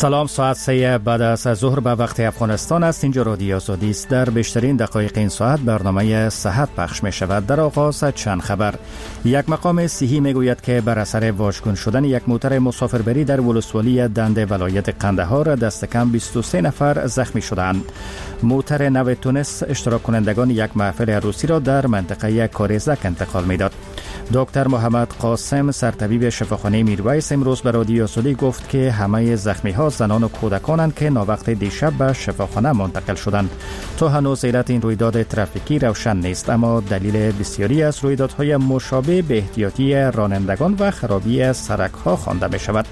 سلام، ساعت 3 بعد از ظهر به وقت افغانستان است. اینجا رادیو آزادی است. در بیشترین دقایق این ساعت برنامه صحت پخش می شود. در آغاز چند خبر. یک مقام صحی می گوید که بر اثر واژگون شدن یک موتر مسافربری در ولسوالی دنده ولایت قندهار دست کم 23 نفر زخمی شدند. موتر نو تونس اشتراک کنندگان یک محفل عروسی را در منطقه کارزک انتقال می داد. دکتر محمد قاسم سرطبیب شفاخانه میرویس امروز به رادیو آزادی گفت که همه زخمی ها زنان و کودکانند که ناوقت دیشب به شفاخانه منتقل شدند. تا هنوز علت این رویداد ترافیکی روشن نیست، اما دلیل بسیاری از رویدادهای مشابه به احتیاطی رانندگان و خرابی سرک ها خوانده می شود.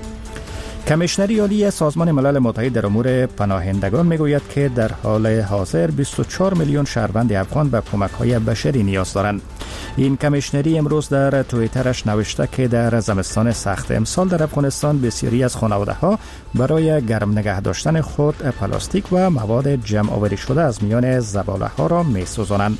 کمیشنری عالی سازمان ملل متحد در امور پناهندگان میگوید که در حال حاضر 24 میلیون شهروند افغان به کمک‌های بشری نیاز دارند. این کمیشنری امروز در توییترش نوشته که در زمستان سخت امسال در افغانستان بسیاری از خانواده‌ها برای گرم نگه داشتن خود پلاستیک و مواد جمع آوری شده از میان زباله‌ها را می‌سوزانند.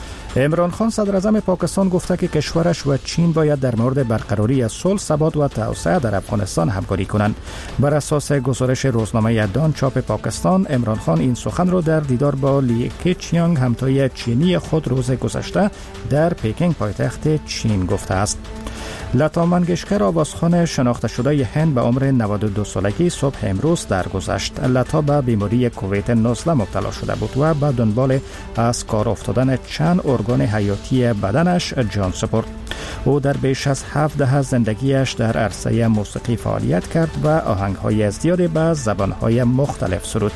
عمران خان صدر اعظم پاکستان گفته که کشورش و چین باید در مورد برقراری صلح، ثبات و توسعه در افغانستان همکاری کنند. بر اساس گزارش روزنامه دان چاپ پاکستان، عمران خان این سخن را در دیدار با لی کیچیانگ همتای چینی خود روز گذشته در پکینگ پایتخت چین گفته است. لتا منگشکر آوازخوان شناخته شده هند به عمر 92 سالگی صبح امروز درگذشت. لتا به بیماری کووید 19 مبتلا شده بود و به دنبال از کار افتادن چند ارگان حیاتی بدنش جان سپرد. او در بیش از 7 دهه زندگیش در عرصه موسیقی فعالیت کرد و آهنگ‌های زیادی به زبان‌های مختلف سرود.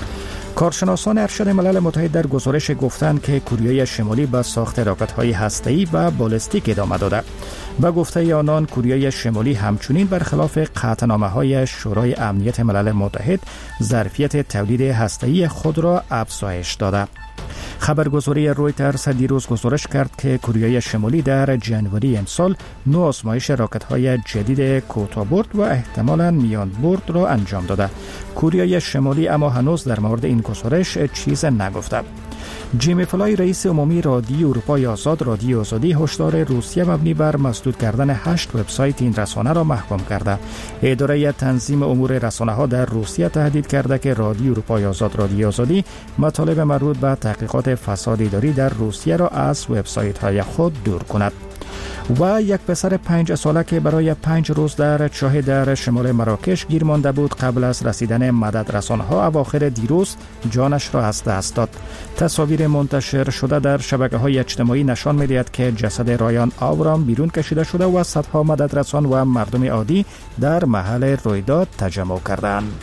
کارشناسان ارشد ملل متحد در گزارش گفتند که کره شمالی به ساخت راکت‌های هسته‌ای و بالستیک ادامه داده. با گفته آنان کره شمالی همچنین برخلاف قطعنامه‌های شورای امنیت ملل متحد ظرفیت تولید هسته‌ای خود را افزایش داده. خبرگزاری رویترز دیروز گزارش کرد که کره شمالی در جنوری امسال 9 آزمایش راکت‌های جدید کوتاه‌برد و احتمالاً میان‌برد را انجام داده. کره شمالی اما هنوز در مورد این گزارش چیز نگفته. جیمی فلای رئیس عمومی رادیو اروپای آزاد رادیو آزادی هشدار روسیه مبنی بر مسدود کردن 8 وبسایت این رسانه را محکوم کرده. اداره تنظیم امور رسانه‌ها در روسیه تهدید کرده که رادیو اروپای آزاد رادیو آزادی مطالب مربوط به تحقیقات فساد اداری در روسیه را از وبسایت‌های خود دور کند. و یک پسر 5 ساله که برای 5 روز در چاه در شمال مراکش گیر مانده بود قبل از رسیدن مدد رسانه‌ها اواخر دیروز جانش را از دست داد. تصاویر منتشر شده در شبکه‌های اجتماعی نشان می‌دهد که جسد رایان آورام بیرون کشیده شده و صدها مدد رسان و مردم عادی در محل رویداد تجمع کردند.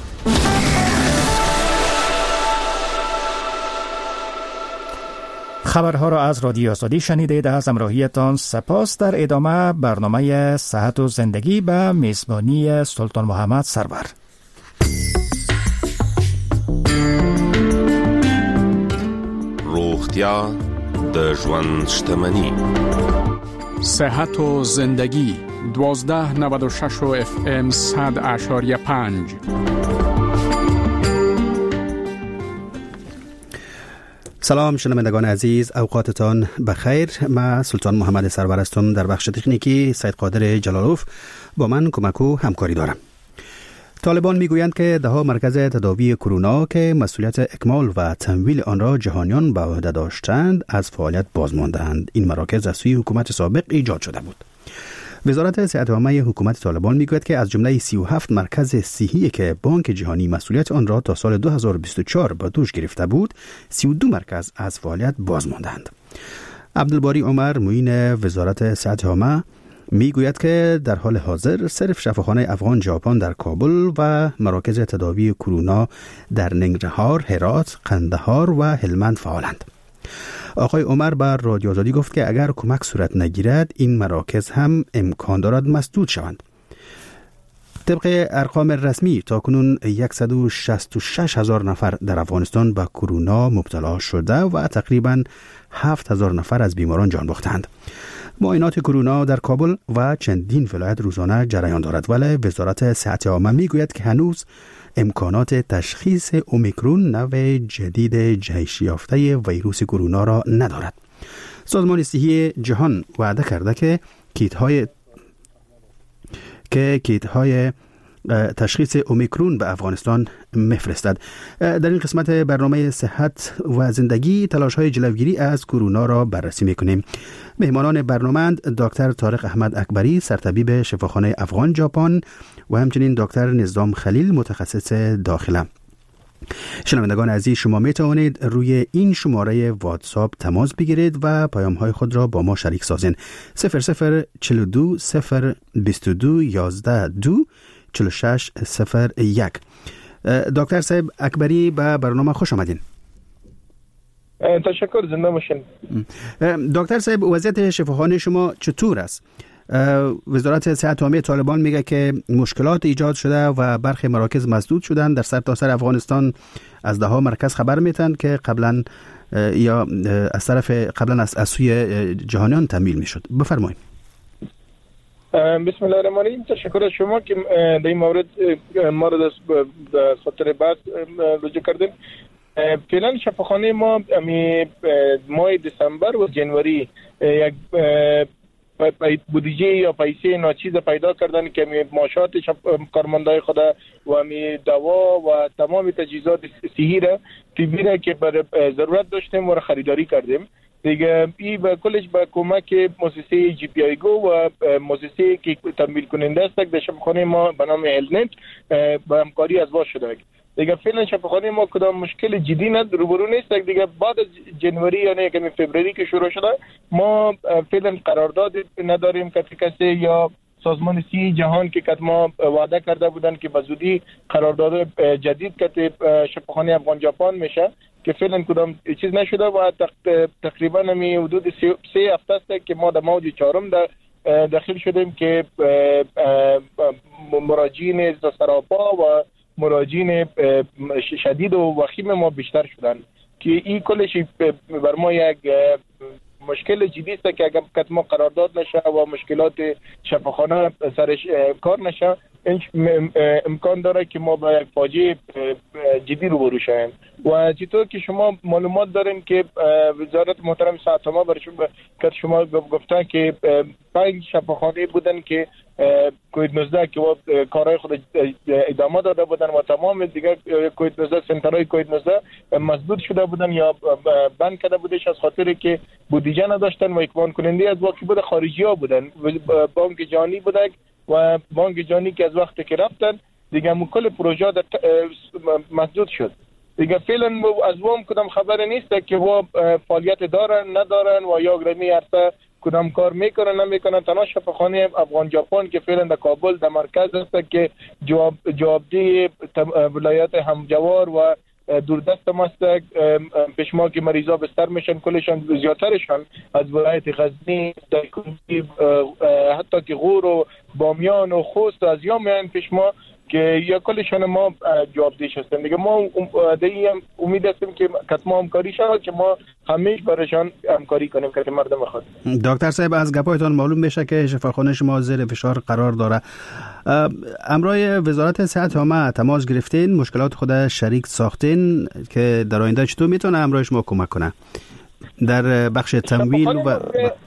خبرها را از رادیو آزادی شنیدید. از همراهیتان سپاس. در ادامه برنامه صحت و زندگی به میزبانی سلطان محمد سرور. روغتیا د ژوند شتمنی. صحت و زندگی 1296 FM 100.5. سلام شنوندگان عزیز، اوقاتتان بخیر. من سلطان محمد سرور هستم. در بخش تکنیکی سید قادر جلالوف با من کمک و همکاری دارم. طالبان میگویند که 10 مرکز تداوی کرونا که مسئولیت اکمال و تمویل آن را جهانیان به عهده داشتند از فعالیت باز ماندند. این مراکز از سوی حکومت سابق ایجاد شده بود. وزارت صحت عامه حکومت طالبان میگوید که از جمله 37 مرکز صحی که بانک جهانی مسئولیت آن را تا سال 2024 به دوش گرفته بود، 32 مرکز از فعالیت باز ماندند. عبدالباری عمر معین وزارت صحت عامه میگوید که در حال حاضر صرف شفاخانه افغان ژاپن در کابل و مراکز تداوی کرونا در ننگرهار، هرات، قندهار و هلمند فعالند. آقای عمر بر رادیو آزادی گفت که اگر کمک صورت نگیرد این مراکز هم امکان دارد مسدود شوند. طبق ارقام رسمی تاکنون 166,000 نفر در افغانستان به کرونا مبتلا شده و تقریباً 7,000 نفر از بیماران جان باختند. معاینات کرونا در کابل و چندین ولایت روزانه جریان دارد، ولی وزارت صحت عامه میگوید که هنوز امکانات تشخیص اومیکرون نوع جدید جهش یافته ویروس کرونا را ندارد. سازمان صحی جهان وعده کرده که کیت های تشخیص اومیکرون به افغانستان میفرستد. در این قسمت برنامه صحت و زندگی تلاش‌های جلوگیری از کرونا را بررسی می‌کنیم. مهمانان برنامه دکتر طارق احمد اکبری، سرطبیب شفاخانه افغان ژاپن و همچنین دکتر نظام خلیل، متخصص داخله. شنوندگان عزیز، شما می توانید روی این شماره واتساپ تماس بگیرید و پیام‌های خود را با ما شریک سازین. 0042 022 11 2 46 01. دکتر صاحب اکبری، به برنامه خوش آمدین. تشکر، زنده باشین. دکتر صاحب، وضعیت شفاخانه شما چطور است؟ وزارت صحت عامه طالبان میگه که مشکلات ایجاد شده و برخی مراکز مسدود شدن در سرتاسر افغانستان. از ده ها مرکز خبر میتن که قبلا از طرف از سوی جهانیان تمویل میشد. بفرمایید. بسم الله الرحمن الرحیم. تشکر از شما که در این مورد ما را در خاطر بحث رجوع کردیم. فعلا شفاخانه ما ماه دسامبر و جنوری یک بودجه یا پیسه ناچیز پیدا کردن که معاشات کارمندای خود و دوا و تمام تجهیزات صحی را طبی را که بر ضرورت داشتیم و خریداری کردیم. دیگه این به کلش با کمک مؤسسه جی پی آی گو و مؤسسه که تمویل کننده است در شفاخانه ما به نام هلنت با همکاری از باز شده. دیگه فعلا شفاخانه ما کدام مشکل جدی روبرو نیست. دیگه بعد از جنوری یعنی که فوریه که شروع شده ما فعلا قرارداد نداریم که کسی یا سازمان صحی جهان که ما وعده کرده بودن که به زودی قرارداد جدید که شفاخانه افغان ژاپن میشه که فعلا کدام چیز نشده و تقریبا حدود 3 هفته است که ما در موج 4 داخل شدیم که مراجعین سراپا و مراجعین شدید و وخیم ما بیشتر شدن که این کلش بر ما یک مشکل جدی است که اگر ما قرارداد نشه و مشکلات شفاخانه سرش کار نشه امکان داره که ما با یک فاجعه جدی روبرو شویم. و چطور که شما معلومات دارین که وزارت محترم صحت عامه برشون که شما گفتن که 5 شفاخانه بودن که کووید 19 که کارهای خود ادامه داده بودن و تمام دیگه کووید 19 سنترهای کووید 19 مسدود شده بودن یا بند کرده بودش از خاطر که بودجه نداشتن و اکبان کننده از واقعی بود خارجی ها بودن. بانک جهانی بودن و بانک جهانی که از وقتی که رفتن دیگه کل پروژه مسدود شد. دیگه فعلا از وام کدام خبر نیست که و فعالیت دارن ندارن و یا گرمی عرصه کدام کار میکنن نمیکنن. تنها شفاخانه افغان ژاپن که فعلا در کابل در مرکز است که جوابدهی ولایت همجوار و دوردست ماست. پیشما که مریضا بستر میشن کلشان زیادترشان از ولایت غزنی حتی که غور و بامیان و خوست از یا میان پیشما که یا کلشان ما جوابدهش هستن. دیگه ما دیگه امید هستیم که کتما همکاری شود که ما همیشه برایشان همکاری کنیم که مردم خود. دکتر صاحب، از گپایتان معلوم میشه که شفاخانه شما زیر فشار قرار داره. امروی وزارت صحت عامه تماس گرفتین، مشکلات خود شریک ساختین که در آینده چطور میتونه امروی شما کمک کنه در بخش تمویل و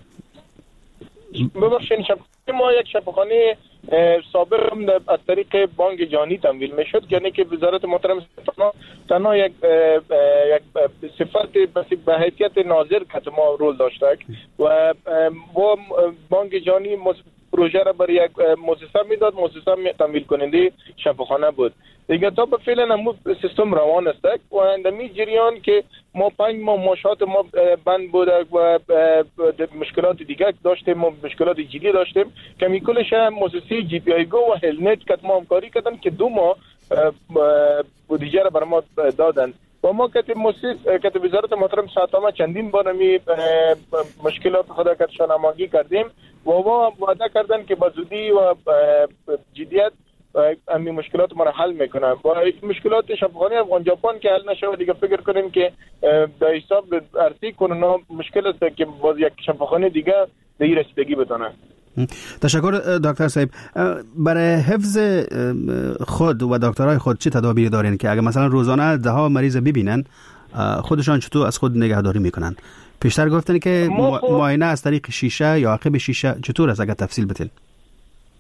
ببخشید ما یک شفاخانه سابق از طریق بانک جهانی تمویل میشد، یعنی که وزارت محترم تنها یک صفت به حیثیت ناظر که ما رول داشته و با بانک جهانی پروژه را برای یک مؤسسه میداد، مؤسسه تمویل کننده شفاخانه بود. دیگه تا به فعلا هم سیستم روان است و در می جریان که ما 5 ماه معاشات ما بند بود و مشکلات دیگه داشتیم، ما مشکلات جدی داشتیم که میکلش مؤسسه جی پی آی گو و هلنت که ما همکاری کردن که 2 ماه بودجه را بر ما دادن و ما که وزارت محترم صحت عامه چندین بار می مشکلات خود کتشان هماهنگی کردیم و وعده کردن که با زودی و جدیت همین مشکلات ما را حل میکنن و مشکلات شفاخانه افغان ژاپن که حل نشه دیگه فکر کنیم که در حساب ارسی کنن مشکل است که باز یک شفاخانه دیگه به این رسیدگی بتونه. تشکر دکتر صاحب. برای حفظ خود و دکترای خود چه تدابیری دارین که اگر مثلا روزانه 10 مریض ببینن خودشان چطور از خود نگهداری میکنن؟ پیشتر گفتن که معاینه از طریق شیشه یا عقب شیشه چطور است؟ اگر تفصیل بتین.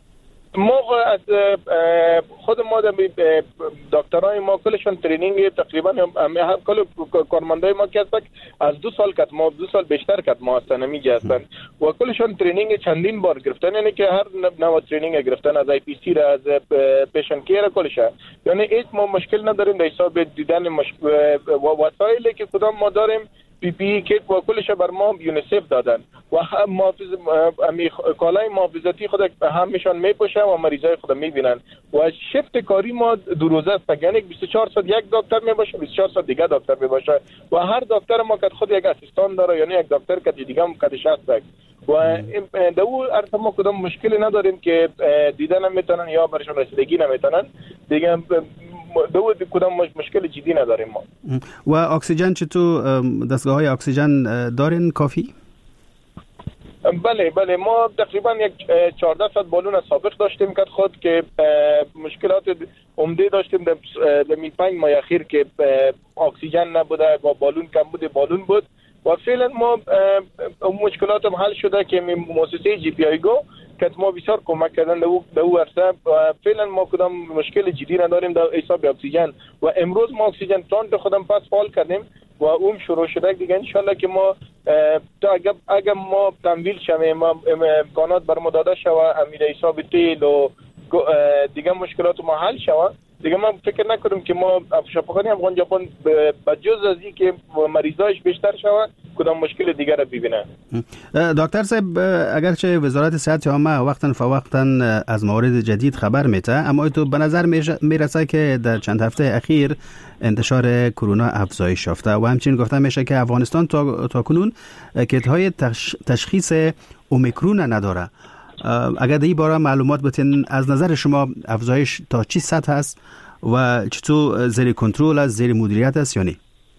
ما از خود ما دکترای ما کلشون ترینینگ تقریبا کل کارمندای ما که هستن از 2 سال کت ما 2 سال بیشتر کت ما هستن میگه هستن و کلشون ترینینگ چندین بار گرفتن، یعنی که هر نوع ترینینگ گرفتن از آی پی سی را از پیشنت کیر کلش، یعنی هیچ ما مشکل نداریم در حساب دیدن وسایلی که کدام ما داریم. پی پی کیت و کلش بر ما یونیسف دادن و کالای محافظتی خود همشان میپوشن و مریضای خود میبینن و شفت کاری ما 2 روزه است، یعنی 24 ساعت یک دکتر میباشه، 24 ساعت دیگه دکتر میباشه و هر دکتر ما که خود یک اسیستان داره، یعنی یک دکتر که دیگه هم کدش هست و دو ارث ما کدام مشکلی نداریم که دیدن نمیتونن یا برشون رسیدگی نمیتونن دیگه، دو کدام مشکل جدی نداریم ما. و اکسیژن چطور؟ دستگاه های اکسیژن دارین کافی؟ بله ما تقریبا یک 14 ساعت بالون سابق داشتیم که خود که مشکلات عمده داشتیم در 5 ماه اخیر که اکسیژن نبوده و بالون کم بود، بالون بود و فعلا ما مشکلات هم حل شده که مؤسسه جی پی آی گو که ما بسیار کمک کردن در او عرصه و فعلا ما کدام مشکل جدی نداریم در حساب اکسیژن و امروز ما اکسیژن پلانت خودم پس فعال کردیم و اون شروع شده دیگه. ان شاء الله که ما اگر ما تمویل شویم امکانات بر ما داده شوه امیر حساب تیل و دیگه مشکلات ما حل شوه دیگه، من فکر نکنم که ما شفاخانه افغان ژاپن بجز از این که مریضایش بیشتر شوه کدام مشکل دیگر را ببینه. دکتر صاحب، اگرچه وزارت صحت عامه وقتا فوقتا از موارد جدید خبر میده، اما تو به نظر میرسه که در چند هفته اخیر انتشار کرونا افزایش یافته و همچنین گفته میشه که افغانستان تا کنون کیت های تشخیص اومیکرون نداره. اگر در این باره معلومات بتین، از نظر شما افزایش تا چی سطح است و چطور زیر کنترل است، زیر مدیریت است یا نه؟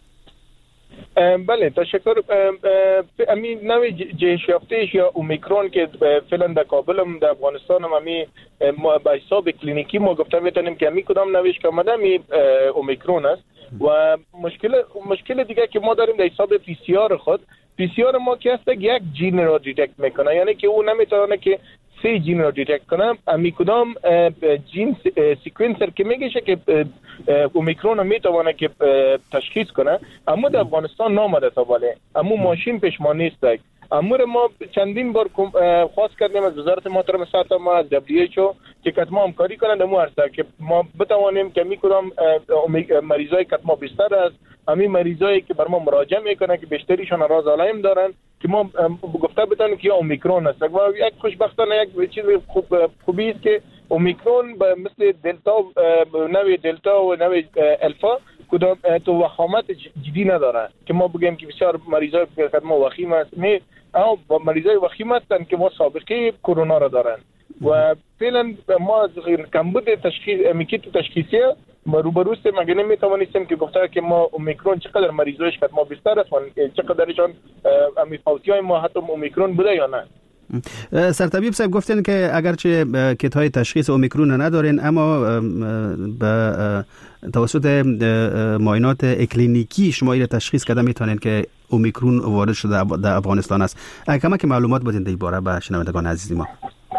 بله تشکر. امی نوع جهش یافتهش یا اومیکرون که فعلا در کابل هم در افغانستان هم امی با حساب کلینیکی ما گفته میتونیم که امی کدام نوعش که آمده امی اومیکرون است و مشکل دیگه که ما داریم در حساب پی سی آر خود، پی سی آر ما که هست یک جین را دیتکت میکنه، یعنی که او نمیتونه که 3 جین را دیتکت کنه. امی کدام جین سیکونسر که میگه که اومیکرون میتونه که تشخیص کنه، اما در افغانستان نامده تا باله، اما ماشین پیش ما نیست. اما ما چندین بار خواست کردیم از وزارت محترم صحت ما، از WHO که کتما همکاری کنند در مو عرصه که ما بتوانیم که می کدام مریضای کتما بیشتر است، همین مریضایی که بر ما مراجعه میکنن که بیشتریشون راز علائم دارن که ما گفته بتونیم که اومیکرون است. و یک خوشبختانه یک چیز خوبی است که اومیکرون مثل دلتا، نوع دلتا و نوع الفا کدام تو وخامت جدی نداره که ما بگیم که بسیار مریضای که ما وخیم است، نه اما مریضای وخیم هستن که ما سابقه کرونا را دارن و فعلا ما از کمبود میکیت تشخیصی روبرو هستیم. مگه نمیتوانستیم که گفته که ما اومیکرون چقدر مریضایش که ما بیشتر است، چقدرشون فوتی های ما حتی اومیکرون بوده یا نه. سرطبیب صاحب گفتن که اگرچه کیت های تشخیص اومیکرون ندارین، اما به توسط معاینات اکلینیکی شما این تشخیص کردن میتونین که اومیکرون وارد شده در افغانستان است. کمک معلومات بدین در این باره به شنوندگان عزیز ما.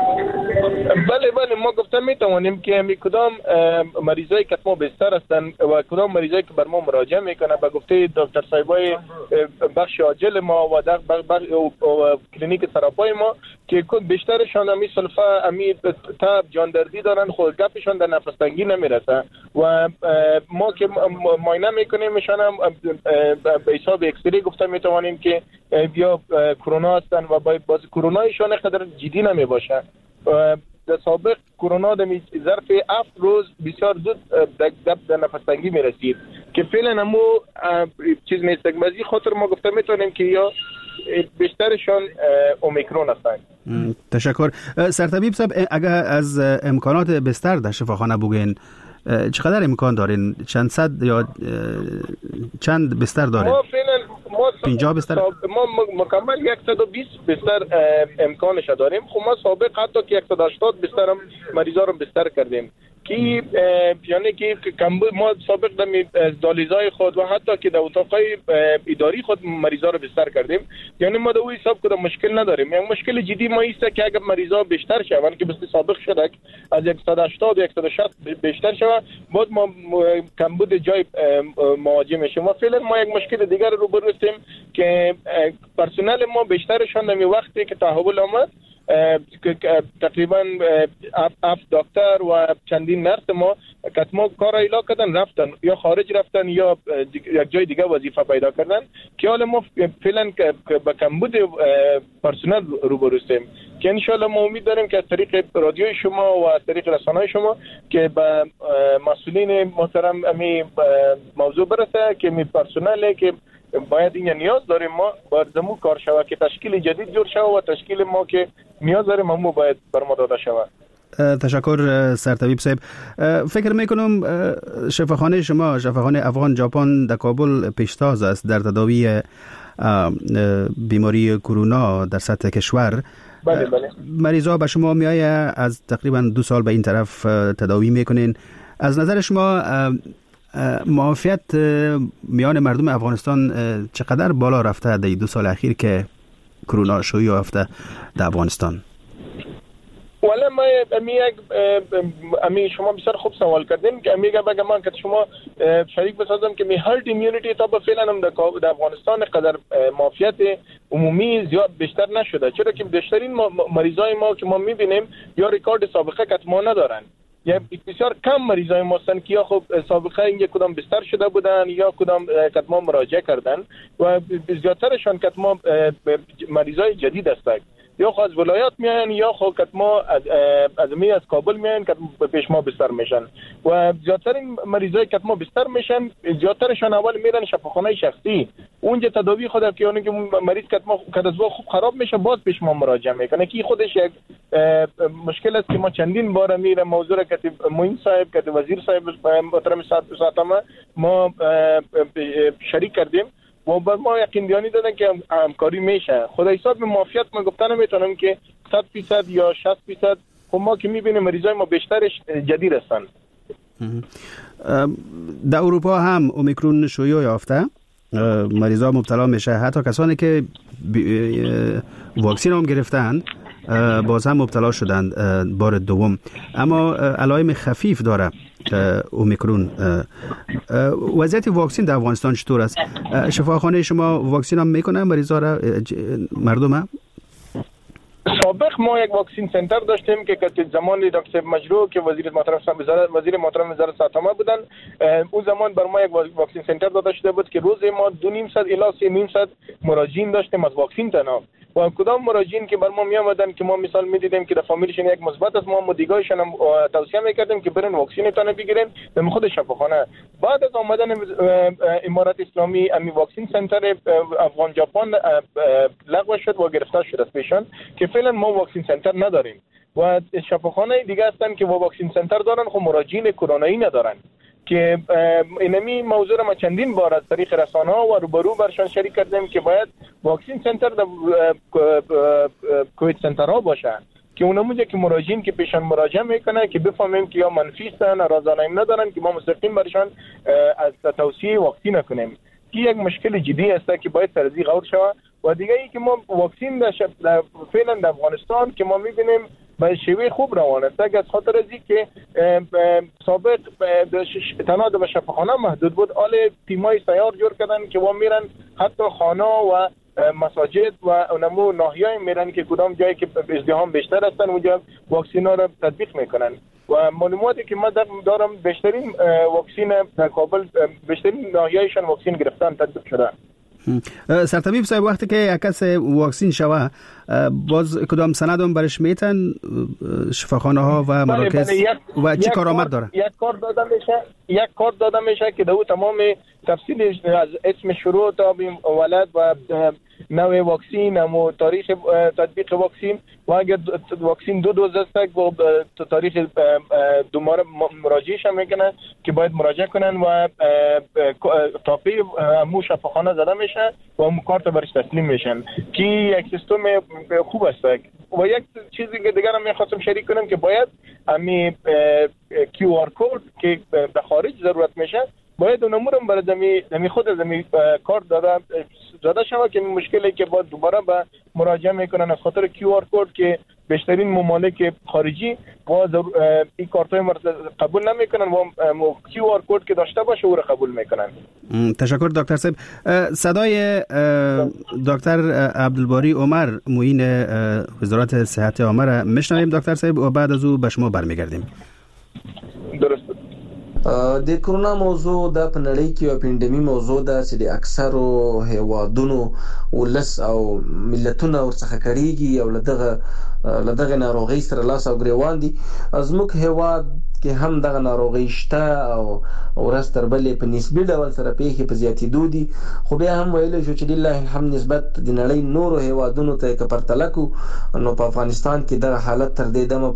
بله ما گفته میتوانیم که کدام مریضایی که ما بستر هستن و کدام مریضایی که بر ما مراجعه میکنه به گفته دکتر صاحبای بخش عاجل ما و بخش کلینیک سراپای ما که بیشترشان امی سلفه، امی تب، جاندردی دارن، خود گپشون در نفس تنگی نمیرسه و ما که معاینه میکنیم میشن به حساب اکسری گفته میتوانیم که بیا کرونا هستن و باز کرونایشون قدر جدی نمیباشه. در سابق کرونا در ظرف 7 روز بسیار زود در نفس تنگی میرسید که فعلا همو چیز نیست. بعضی خاطر ما گفته میتونیم که یا بیشترشان اومیکرون هستند. تشکر. سرطبیب صاحب، اگر از امکانات بستر در شفاخانه بگین چقدر امکان دارین؟ چند صد یا چند بستر دارین؟ ما فعلا 50 بستر، ما مکمل 120 بستر امکانش داریم. خب ما سابق حتی که 180 بستر هم مریضا رو بستر کردیم که یعنی که ما سابق در دالیزای خود و حتی که در اتاقای اداری خود مریضا رو بستر کردیم، یعنی ما در اون حساب کدام مشکل نداریم. یعنی مشکل جدی ما است که اگر مریضا بیشتر شوند که مثل سابق شده از 180 و 160 بیشتر شود، بعد ما کمبود جای مواجه میشیم. و فعلا ما یک مشکل دیگر رو روبرو هستیم که پرسنل ما بیشترشان در وقتی که تحول آمد تقریبا 7 دکتر و چندین نرس ما کتما کار ایلا کردن رفتن یا خارج رفتن یا یک جای دیگه وظیفه پیدا کردن که حالا ما فعلا با کمبود پرسنل روبرو هستیم که ان شاء الله ما امید داریم که از طریق رادیوی شما و از طریق رسانه‌های شما که به مسئولین محترم امی موضوع برسه که می پرسنل که باید این نیاز داریم ما باید دمو کار شود که تشکیل جدید جور شود و تشکیل ما که نیاز داریم همو باید بر ما داده شود. تشکر سرطبیب صاحب. فکر میکنم شفاخانه شما، شفاخانه افغان ژاپن در کابل پیشتاز است در تداوی بیماری کرونا در سطح کشور. بله بله. مریضا به شما میآید از تقریبا 2 سال به این طرف تداوی میکنین. از نظر شما معافیت میان مردم افغانستان چقدر بالا رفته در 2 سال اخیر که کرونا شیوع یافته در افغانستان؟ والا ما امی شما بسیار خوب سوال کردین که امیگه بگم من که شما شریک بسازم که می هرد ایمیونیتی تا به فعلا هم در افغانستان قدر معافیت عمومی زیاد بیشتر نشده، چرا که بیشترین مریضای ما که ما میبینیم یا ریکارد سابقه کتما ندارن یا بسیار کم مریضای ما هستن که یا خب سابقه این کدام بستر شده بودن یا کدام کتما مراجعه کردن و زیادترشان کتما مریضای جدید هستند یا خود از ولایات میان یا خود کتما از کابل میان که پیش ما بستر میشن و زیادترین مریضای کتما بستر میشن زیادترشان اول میرن شفاخانه شخصی اونجا تداوی خود که اون که مریض کتما کدزوا خوب خراب میشه باز پیش ما مراجعه میکنه که خودش یک مشکل است که ما چندین بار میرم موضوع کتب معین صاحب کتب وزیر صاحب محترم ساتما ما شریک کردیم و بر ما یقین بیانی دادن که همکاری میشه. خدا حساب به معافیت من گفتن نمیتونم که 100% یا 60% خب ما که میبینیم مریضای ما بیشترش جدید هستن. در اروپا هم اومیکرون شیوع یافته، مریضا مبتلا میشه، حتی کسانی که واکسن هم گرفتن باز هم مبتلا شدند بار دوم، اما علائم خفیف داره اومیکرون. وضعیت واکسن در افغانستان چطور است؟ شفاخانه شما واکسن هم میکنه مریضا را مردم؟ سابق ما یک واکسین سنتر داشتیم که زمان دکتر مجروح که وزیر محترم وزارت صحت بودن، اون زمان بر ما یک واکسین سنتر داده شده بود که روز ما 2.5 الی 3.5 مراجعین داشتیم از واکسین تنها و کدام مراجعین که بر ما می آمدن که ما مثال می دیدیم که در فامیلشون یک مثبت است ما دیگه‌شون هم توصیه میکردیم که برن واکسین تنها بگیرن به خود شفاخانه. بعد از آمدن امارات اسلامی امی واکسین سنتر افغان ژاپن لغو شد و گرفته شد از پیشان که فعلا ما واکسین سنتر نداریم و شفاخانه دیگه هستن که واکسین سنتر دارن خب مراجعین کرونایی ندارن که اینمی موضوع را ما چندین بار از طریق رسانه‌ها و روبرو برشان شریک کردیم که باید واکسین سنتر در کووید سنترها باشه که اونموجه که مراجعین که پیشان مراجعه میکنه که بفهمیم که یا منفی هستن رازانیم ندارن که ما مستقیم برشان از توصیه واکسین کنیم که یک مشکل جدی است که باید سرزی غور شود. و دیگه ای که ما واکسین در فعلا در افغانستان که ما میبینیم به شیوه خوب روان است از خاطر از که سابق تنها به شفاخانه محدود بود، حال تیمای سیار جور کردن که و میرن حتی خانه و مساجد و اونمو ناحیه‌ای میرن که کدام جایی که ازدحام بیشتر هستن اونجا واکسینا رو تطبیق میکنن و معلوماتی که ما دارم بیشترین واکسین در کابل بیشترین ناحیه‌ایشان واکسین گرفتن تطبیق شده. سرطبیب صاحب وقتی که یک کس واکسین شوه باز کدام سند هم برش میتن شفاخانه ها و مراکز و چی کارآمد داره؟ یک کارت داده میشه که دو تمام تفصیل از اسم شروع تا ولد و نوع واکسین و تاریخ تطبیق واکسین و اگر واکسین 2 دوز است و تاریخ دوباره مراجعهش هم میکنن که باید مراجعه کنن و تاپی مو شفاخانه زده میشه و مو کارت برش تسلیم میشن که یک سیستم خوب است و یک چیزی که دیگر هم میخواستم شریک کنم که باید امی کیو آر کد که به خارج ضرورت میشه باید اون امور هم برای زمین خود زمین کارت داده شود که مشکلی که با دوباره به مراجعه میکنن از خاطر کیو آر کد که بیشترین ممالک خارجی با این کارت های قبول نمیکنن و کیو آر کد که داشته باشه او را قبول میکنن. تشکر دکتر صاحب. صدای دکتر عبدالباری عمر معین وزارت صحت عامه را میشنویم دکتر صاحب و بعد از او به شما برمیگردیم. درست. د کرونا موضوع د پنړی کې یو پاندیمی موضوع ده چې د اکثرو هیوادونو ولس او ملتونو ورڅخه کړيږي او لدغه ناروغي سره لاس او ګریوان دي. زموږ هیواد کې هم دغه ناروغي شته او ورځ تر بلې په نسبي ډول سره پیښې په زیاتېدو دي، خو بیا هم ویل شو چې لله الحمد نسبت د نړۍ نورو هیوادونو ته که پرتله کو نو په افغانستان کې دغه حالت تر دې دمه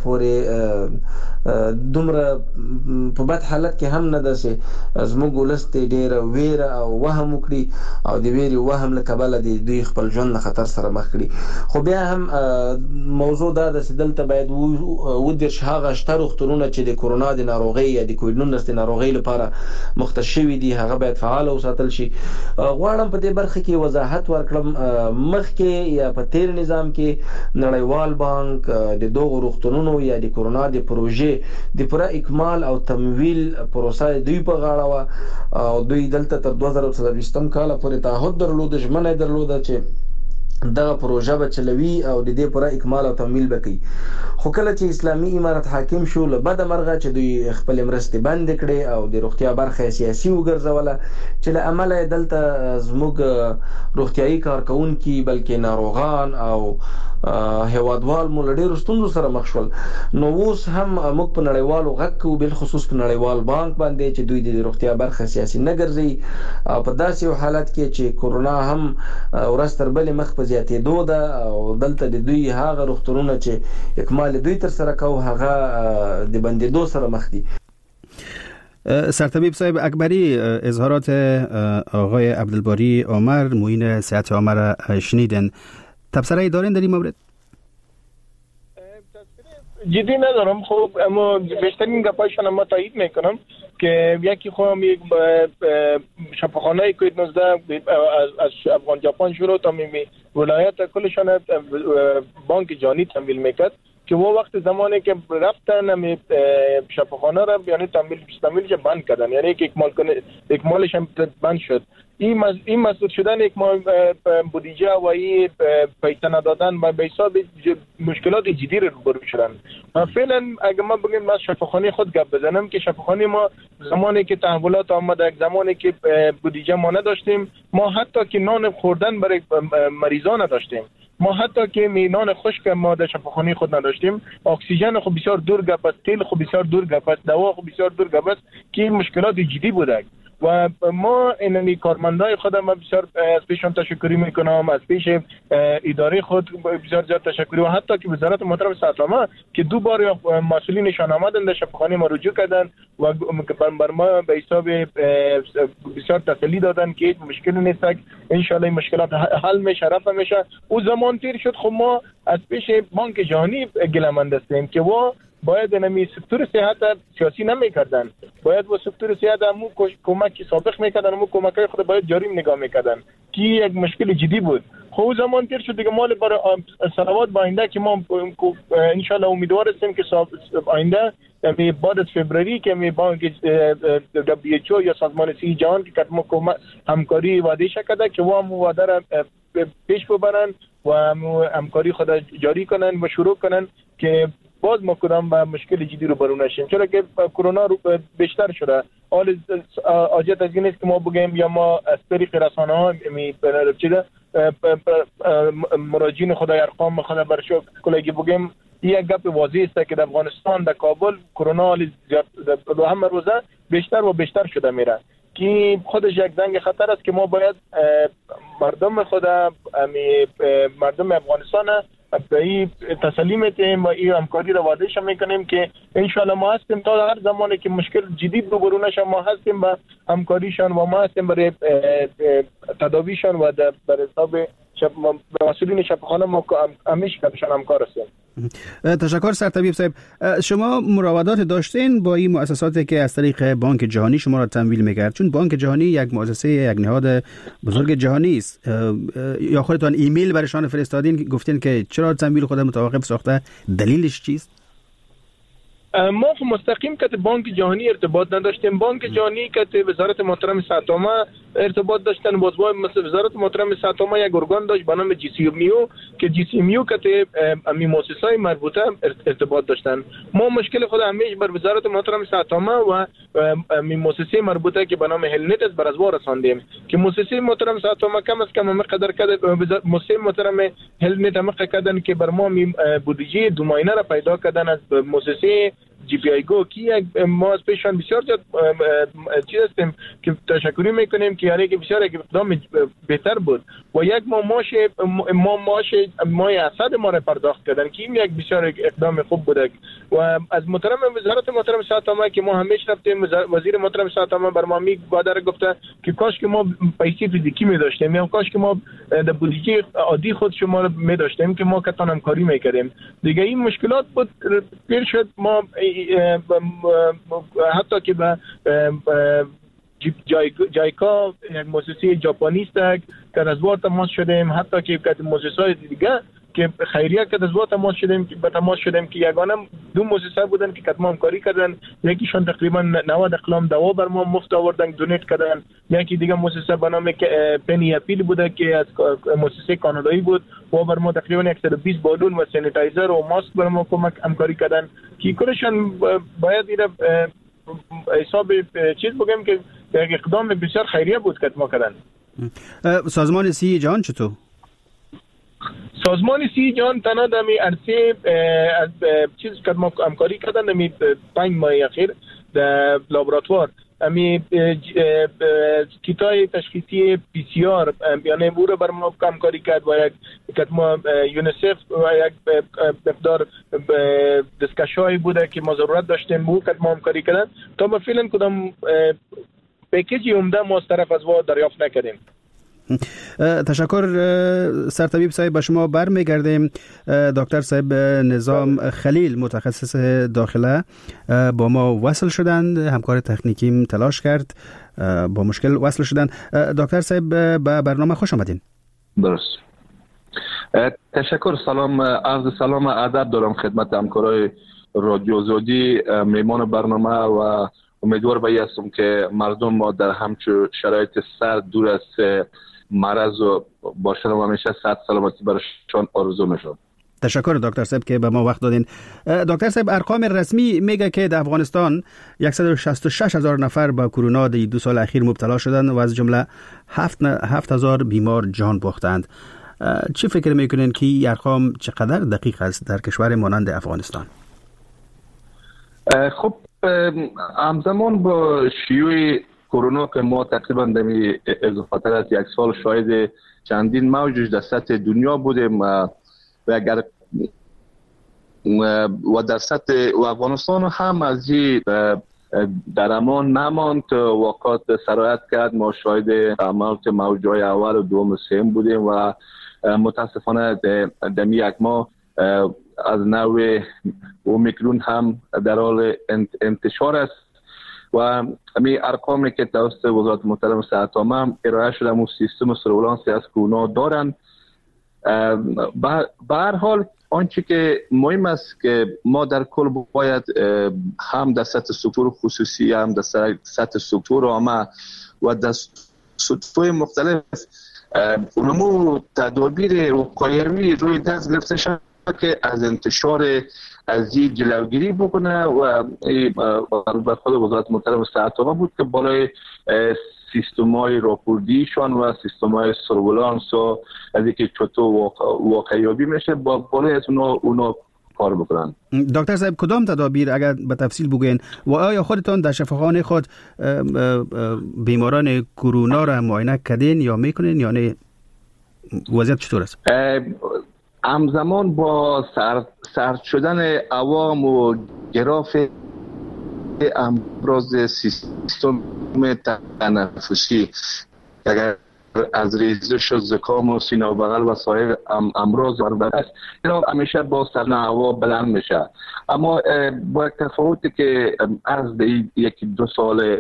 پورې دومره په بد حالت کې هم نه ده چې زموږ ولس ته ډېره ویره او وهم وکړي او د ویرې وهم له کبله د دوی خپل ژوند له خطر سره مخ کړي. خو بیا هم موضوع دا ده چې دلته باید ودرش هغه شته روغتونونه چې د کرونا د ناروغۍ یا د کووډ 19 د ناروغۍ لپاره مختص شوي دي هغه باید فعال وساتل شي. غواړم په دې برخه کې وضاحت ورکړم. مخکې یا په تیر نظام کې نړیوال بانک د دغو روغتونونو یا د کرونا د پروژې د پوره اکمال او تمویل پروسه دوی په غاړه و او دوی دلته تر 2023 کال پورې تعهد درلود، ژمنه درلوده چې دغه پروژه به چلوي او د دې پوره اکمال او تمویل وکړي. خو کله چې اسلامي امارت حاکم شو له بده مرغه چې دوی خپل مرستې بند کړي او د روغتیا برخه سیاسي وګرځوله چې له امله دلته زموږ روغتیايي کارکونکي بلکې ناروغان او هیوادوال مو له ډېرو ستونزو سره مخ شول. نو اوس هم موږ په نړیوالو غږ کوو، بالخصوص په نړیوال بانک باندې چې دوی د روغتیا برخه سیاسي نه ګرځي او په داسې یو حالت کې چې کرونا هم ورځ تر بلې مخ په زیاتېدو ده او دلته د دوی هغه روغتونونه چې اکمال دوی تر سره کوو هغه د بندېدو سره مخ دي. سرطبیب صاحب اکبری، اظهارات آقای عبدالباری عمر معین صحت عامه را شنیدن، تبصره‌ای دارین در این مورد؟ جدی ندارم. خب اما بیشترین گپایشان ما تایید میکنم که یکی خواهم یک شفاخانه کووید 19 از افغان ژاپن شروع تا ولایت کلشان بانک جهانی تمویل میکرد که وہ وقت زمانی که رفتن شفاخانه را یعنی تمویلش بند کردن، یعنی که اکمالش بند شد. این مسدود شدن یک بودجه و این پیسه ندادن و به حساب مشکلات جدی رو روبرو شدن. فعلا اگه ما بگیم ما شفاخانه خود گپ بزنم که شفاخانه ما زمانی که تحولات آمد، زمانی که بودجه ما نداشتیم، ما حتی که نان خوردن برای مریضان نداشتیم، ما حتی که نان خشک ما در شفاخانه خود نداشتیم، اکسیژن خود بسیار دور گپ است، تیل خود بسیار دور گپ است، دوا خود بسیار دور گپ است که مشکلات جدی بوده و ما اینمی کارمندای خودم بسیار از پیشون تشکری میکنم، از پیش اداره خود بسیار زیاد تشکری و حتی که وزارت محترم صحت عامه که دو بار مسئولینشان آمدن در شفاخانه ما رجوع کردن و بر ما به حساب بسیار تسلی دادن که هیچ مشکلی نیست، ان شاء الله مشکلات حل میشه، رفع میشه. او زمان تیر شد. خب ما از پیش بانک جهانی گله‌مند هستیم که باید نمی سکتور صحت سیاسی نمیکردن، باید و سکتور صحت همون کمکی سابق میکردن، همون کمکای خود باید جاری نگاه میکردن که یک مشکل جدی بود. خب زمان تیر شد دیگه. مال برای سلوات با آینده که ما ان شاء الله امیدوار هستیم که آینده بعد از فبروری که می بانک WHO یا سازمان صحت جهان که کدام همکاری وعده شده که و هم وعده را پیش ببرن و همکاری خود جاری کنن و شروع کنن که باز ما کدام با مشکل جدی رو برون نشیم، چرا که کرونا رو بیشتر شده. حال حاجت از این است که ما بگیم یا ما از طریق رسانه ها مراجعین خدای ارقام خدا برشو کلگی بگیم یک گپ واضح است که در افغانستان در کابل کرونا زیاد هم روزه بیشتر و بیشتر شده میره که خودش یک زنگ خطر است که ما باید مردم خدا مردم افغانستان به این تسلیم میتیم و این همکاری رو وعدهش میکنیم که انشالله ما هستیم تا هر زمانی که مشکل جدید روبرو نشه ما هستیم با همکاریشان و ما هستیم برای تداویشان و بر حساب مسئولین شفاخانه ما همیشه کدشان همکار هستیم. تشکر سرطبیب صاحب. شما مراودات داشتین با این مؤسساتی که از طریق بانک جهانی شما را تمویل می‌کرد؟ چون بانک جهانی یک مؤسسه، یک نهاد بزرگ جهانی است. یا خودتان ایمیل برایشان فرستادین گفتین که چرا تمویل خود متوقف ساخته؟ دلیلش چیست؟ ما مستقیم که بانک جهانی ارتباط نداشتیم. بانک جهانی که وزارت محترم ساتوما ارتباط داشتن، باز با وزارت محترم ساتوما یک ارگان داشت به نام جی سی ام یو که جی سی ام یو که امی مؤسسات مربوطه ارتباط داشتن. ما مشکل خود همیشه بر وزارت محترم ساتوما و امی مؤسسه مربوطه که به نام هلنت است بر ازوا رساندیم که مؤسسه محترم ساتوما کم از کم مقدار کرده، مؤسسه محترم هلنت هم کردن که بر ما بودجه 2 ماهانه را پیدا کردن از مؤسسه جی پی آی گو که ما از پیشان بسیار زیاد چیز هستیم که تشکری میکنیم که یعنی که بسیار اقدام بهتر بود و یک ماه اسد ما را پرداخت کردن که این یک بسیار اقدام خوب بوده و از محترم وزارت محترم ساتوما که ما همیشه رفتیم، وزیر محترم ساتوما بر ما میگه گفته که کاش که ما پیسې فیزیکی می داشتیم یا کاش که ما در بودجه عادی خود شما را می داشتیم که ما کتان همکاری میکردیم. دیگه این مشکلات بود پیر شد. ما حتی که به جایکا یک مؤسسه ژاپنی است که از وقت تماس شدیم، حتی که مؤسسات دیگه که خیریه که از وقت تماس شدیم که یگانه 2 مؤسسه بودن که کتم همکاری کردن. یکیشون تقریبا 90 اقلام دوا بر ما مفت آوردن، دونیت کردن. یکی دیگه مؤسسه به نام پنی اپیل بوده که از مؤسسه کانادایی بود و بر ما تقریبا 120 بالون و سانیتایزر و ماسک بر ما کمک همکاری کردن که کلشون باید اینا حساب چیز بگم که یک اقدام بسیار خیریه بود که ما کردن. سازمان سی جهان چطور؟ سازمان سی جهان تنها دمی عرصه چیز که ما همکاری کردن دمی 5 ماه اخیر در لابراتوار امی کیتای تشخیصی پی سی آر یعنی او رو بر ما همکاری کرد و یک ما یونیسف و یک مقدار دسکشایی بوده که ما ضرورت داشتیم بو که ما همکاری کردن تا به فعلا کدام پیکیجی عمده ما از طرف از ما دریافت نکردیم. تشکر سرطبیب صاحب. با شما برمیگردیم. دکتر صاحب نظام خلیل متخصص داخله با ما وصل شدند. همکار تکنیکیم تلاش کرد با مشکل وصل شدند. دکتر صاحب به برنامه خوش آمدین. درست. تشکر. عرض سلام ادب دارم خدمت همکارای رادیو زودی، میمان برنامه و امیدوار به هستم که مردم ما در همچون شرایط سرد دور از مرض و باشن و همیشه صحت سلامتی برایشان آرزو میشم. تشکر دکتر صاحب که به ما وقت دادین. دکتر صاحب ارقام رسمی میگه که در افغانستان 166,000 نفر با کرونا در 2 سال اخیر مبتلا شدند و از جمله 7,000 بیمار جان باختند. چی فکر میکنین که این ارقام چقدر دقیق است در کشور مانند افغانستان؟ خب همزمان با شیوع کرونا که ما تقریبا در اضافه‌تر از 1 سال شاهد چندین موجش در سطح دنیا بودیم و اگر و در سطح و افغانستان هم از در امان نماند، واقعات سرایت کرد. ما شاهد عملات موجهای اول و دوم و سوم بودیم و متاسفانه در 1 ماه از نوع اومیکرون هم در حال انتشار است و همین ارقامی که توسط وزارت محترم صحت عامه ارائه شده و سیستم سروولانس از کرونا دارند. به هر حال آنچه که مهم است که ما در کل باید هم در سطح سکتور خصوصی هم در سطح سکتور عامه و در سطوح مختلف نمو تدابیر وقایوی روی دست گرفته شد که از انتشار از این جلوگیری بکنه و به خود وزارت محترم صحت عامه بود که بالای سیستم‌های راهبردیشان و سیستم‌های سروولانس و از اینکه چطور واقعیابی میشه با بالای از اونا کار بکنن. دکتر صاحب کدام تدابیر اگر به تفصیل بگوین و آیا خودتان در شفاخانه خود بیماران کرونا را معاینه کردین یا میکنین یا نه؟ وضعیت چطور است؟ همزمان با سرد شدن عوام و گراف امراض سیستم تنفسی اگر از ریزش و زکام و سینه و بغل و سایر امراض وارد است، اینا همیشه با سرنا هوا بلند میشه. اما با تفاوتی که از یکی دو سال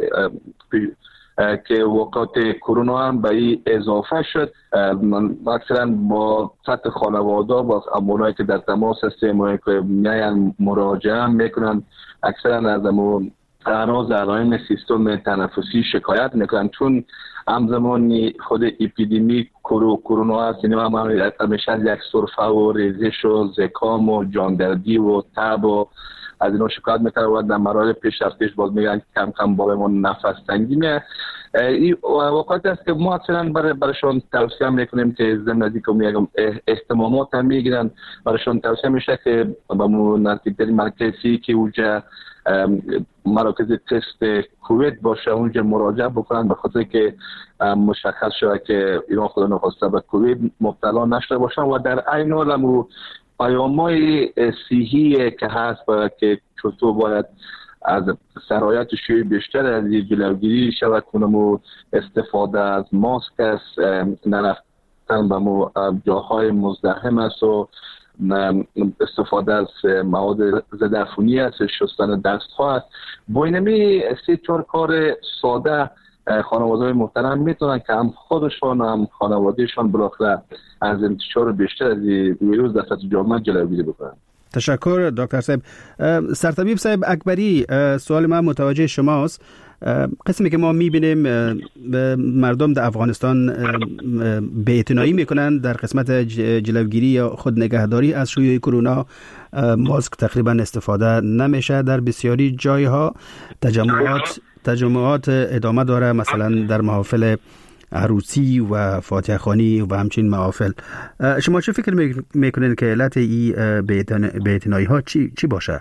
که وقات کرونا هم به این اضافه شد، اکثرا با سطح خانواده با امورایی که در تماس هستیم و که میان مراجعه میکنن، اکثرا از امور اعراض علائم سیستم تنفسی شکایت میکنن، چون همزمان خود اپیدمی کرونا هست، یعنی همیشه یک سرفه و ریزش و زکام و جاندردی و تب و از اینا شکایت میکنن و در مراحل پیش رفتش باز میگن کم کم بابمون نفس تنگی میه. این وقت است که ما اصلا برایشان توصیه میکنیم که ضمن از اینکه میگم اهتمامات هم میگیرن، برایشان توصیه میشه که با نزدیکترین مرکزی که اونجا مراکز تست کووید باشه اونجا مراجعه بکنن، به خاطر که مشخص شده که اینا خدا نخواسته به کووید مبتلا نشده باشن و در عین حال هم پیام‌های صحی که هست که چطور باید از سرایت شیوع بیشتر از جلوگیری شود کنم و استفاده از ماسک است، نرفتن به جاهای مزدحم است و استفاده از مواد ضد عفونی است، شستن دست ها است. با اینمی 3-4 کار ساده خانواده محترم میتونن که هم خودشان هم خانوادهشان بالاخره از انتشار بیشتر از ویروس در سطح جامعه جلوگیری بکنن. تشکر دکتر صاحب. سرطبیب صاحب اکبری، سوال من متوجه شماست. قسمی که ما میبینیم مردم در افغانستان بی‌اعتنایی میکنن در قسمت جلوگیری یا خود نگهداری از شیوع کرونا. ماسک تقریبا استفاده نمیشه در بسیاری جایها. تجمعات ادامه داره، مثلا در محافل عروسی و فاتحه خوانی و همچنین محافل. شما چه فکر میکنین که علت این بی‌اعتنایی ها چی باشه؟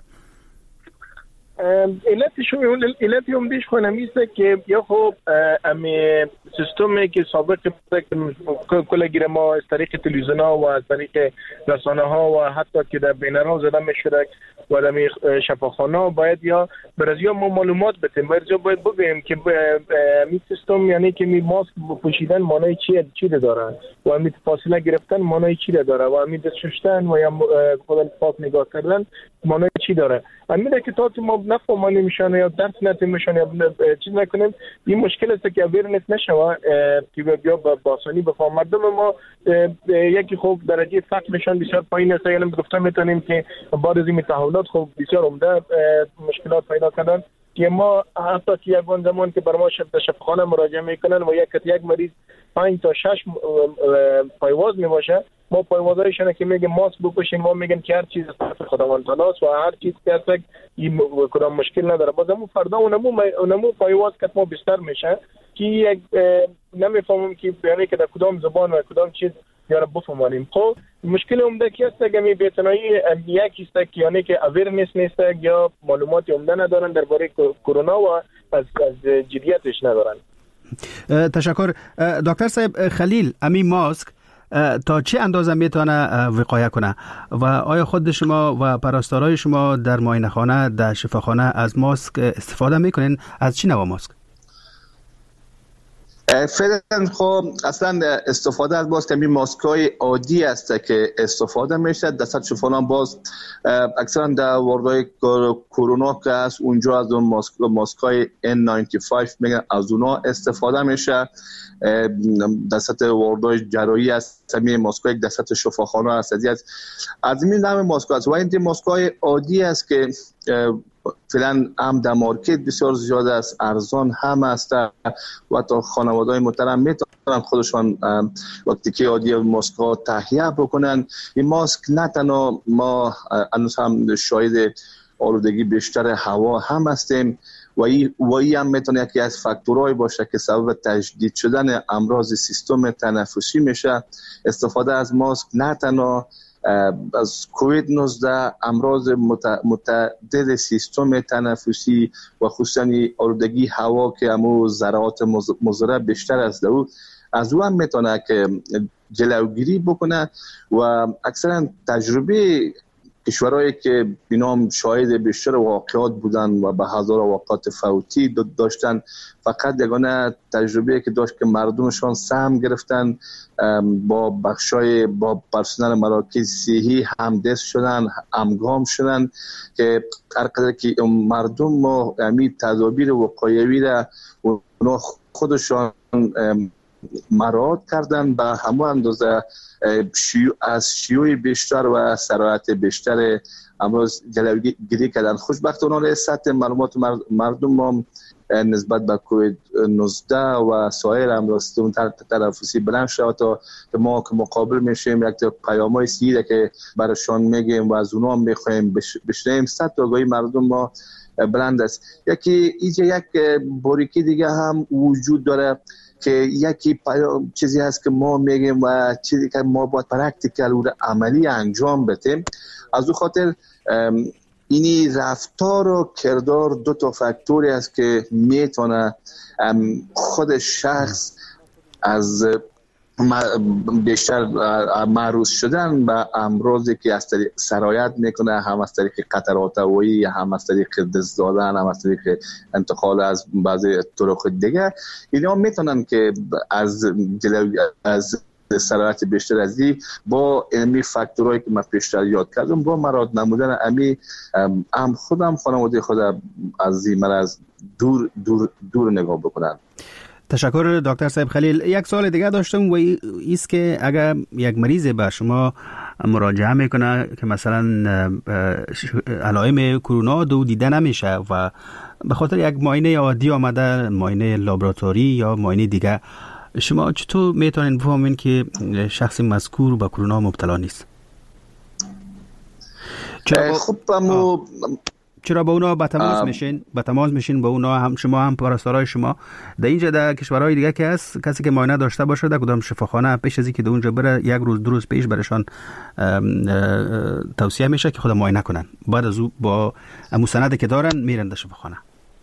علت عمده‌اش خونمیسته که یا خب امی سیستمی که سابق کلگیر ما از طریق تلویزیون ها و از طریق رسانه ها و حتی که در بینرها زده میشده و در شفاخانه باید یا برای ما معلومات بدیم، باید بگیم که می سیستم یعنی که می ماسک پوشیدن معنای چی داره و می فاصله گرفتن معنای چی داره و می دست شستن و یا خودن پاک نگاه کردن معنای چی داره. امیده که تا ما نفهمانیم میشن یا درس نتیمشن یا چیز نکنیم، این مشکل است که اویرنس نشوه که بیا با آسانی بفهم. مردم ما یکی خوب درجه فقرشان بسیار پایین است، یعنی گفتم میتونیم که بعد از این تحولات خوب بسیار عمده مشکلات پیدا کردن که ما حتی که یک زمان که بر ما شفاخانه مراجعه میکنن و یک مریض 5 تا 6 پایواز میباشه، ما پایوازایشونه که میگه ماسک بپوشین، ما میگن که هر چیز از خداوند تعالی است و هر چیز که هست این کدام مشکل نداره. بازم فردا اونمو پایواز که ما بیشتر میشه که یک نمیفهمم که یعنی که در کدام زبان و کدام چیز یارا بفهمانیم. خب مشکل عمده کی است که می بی‌اعتنایی یکی است که یعنی که اویرنس نیست یا معلومات عمده ندارن درباره کرونا و از جدیتش ندارن. تشکر دکتر صاحب. خلیل، امی ماسک تا چه اندازه میتونه وقایه کنه و آیا خود شما و پرستارای شما در معاینه خانه در شفاخانه از ماسک استفاده میکنین؟ از چی نوع ماسک؟ فعلا خب اصلا استفاده از ماسک همین ماسک‌های عادی است که استفاده میشه. در سطح شفاخانه باز اکثرا در واردهای کرونا که است اونجا از اون ماسک‌های N95 میگن از اونا استفاده میشه. در سطح واردهای جراحی است همین ماسک‌های در سطح شفاخانه است از این نوع ماسک است و این ماسک‌های عادی است که فعلا هم در مارکت بسیار زیاد است، ارزان هم است و تا خانواده‌های محترم میتونن خودشان وقتی که عادی ماسک ها تهیه بکنن. این ماسک نه تنها ما هنوز هم شاهد آلودگی بیشتر هوا هم هستیم و این هم میتونه یکی از فاکتورهای باشه که سبب تجدید شدن امراض سیستم تنفسی میشه. استفاده از ماسک نه تنها از کووید 19 امراض متعدد سیستم تنفسی و خصوصا آلودگی هوا که همو ذرات مضر بیشتر از او هم میتونه که جلوگیری بکنه و اکثرا تجربه کشورهایی که اینا شاهد بیشتر واقعات بودن و به هزار واقعات فوتی داشتن، فقط یگانه تجربه که داشت که مردمشان سهم گرفتن، با بخشای با پرسنل مراکز صحی همدست شدن، همگام شدن که هر قدر که مردم ما همین تدابیر وقایوی را اونا خودشان مراعات کردن، به همون اندازه از شیوع بیشتر و سرایت بیشتر امروز جلوگیری کردن. خوشبختانه سطح معلومات مردم ما نسبت به کووید 19 و سایر امراض تنفسی بلند شد تا ما که مقابل میشیم یک پیام‌های سیده که براشون میگیم و از اونها میخوایم بشنویم، سطح آگاهی مردم ما بلند است. یک باریکی دیگه هم وجود داره که یکی چیزی هست که ما میگیم و چیزی که ما باید پرکتیکل و عملی انجام بدیم. از او خاطر اینی رفتار و کردار دو تا فاکتوری است که میتونه خود شخص از بیشتر معروض شدن به امراضی که از طریق سرایت میکنه، هم از طریق قطرات هوایی، هم از طریق دست دادن، هم از طریق انتقال از بعضی طرق دیگه، اینا میتونن که از سرایت بیشتر از این با امی فاکتورهایی که من پیشتر یاد کردم با مراد نمودن امی خودم خانواده خودم از این مرض دور نگاه بکنن. تشکر دکتر صاحب خلیل. یک سوال دیگه داشتم و ایست که اگر یک مریض به شما مراجعه میکنه که مثلا علائم کرونا دیده نمیشه و به خاطر یک معاینه عادی آمده، معاینه لابراتوری یا معاینه دیگه، شما چطور میتونین بفهمین که شخص مذکور به کرونا مبتلا نیست؟ چرا با اونا به تماس میشین با اونا، هم شما هم پرستارای شما در اینجا در کشورهای دیگه که هست کسی که معاینه داشته باشه در کدام شفاخانه پیش از اینکه در اونجا بره یک روز دو روز پیش برشان توصیه میشه که خود معاینه کنن، بعد از او با مستندی که دارن میرن در شفاخانه.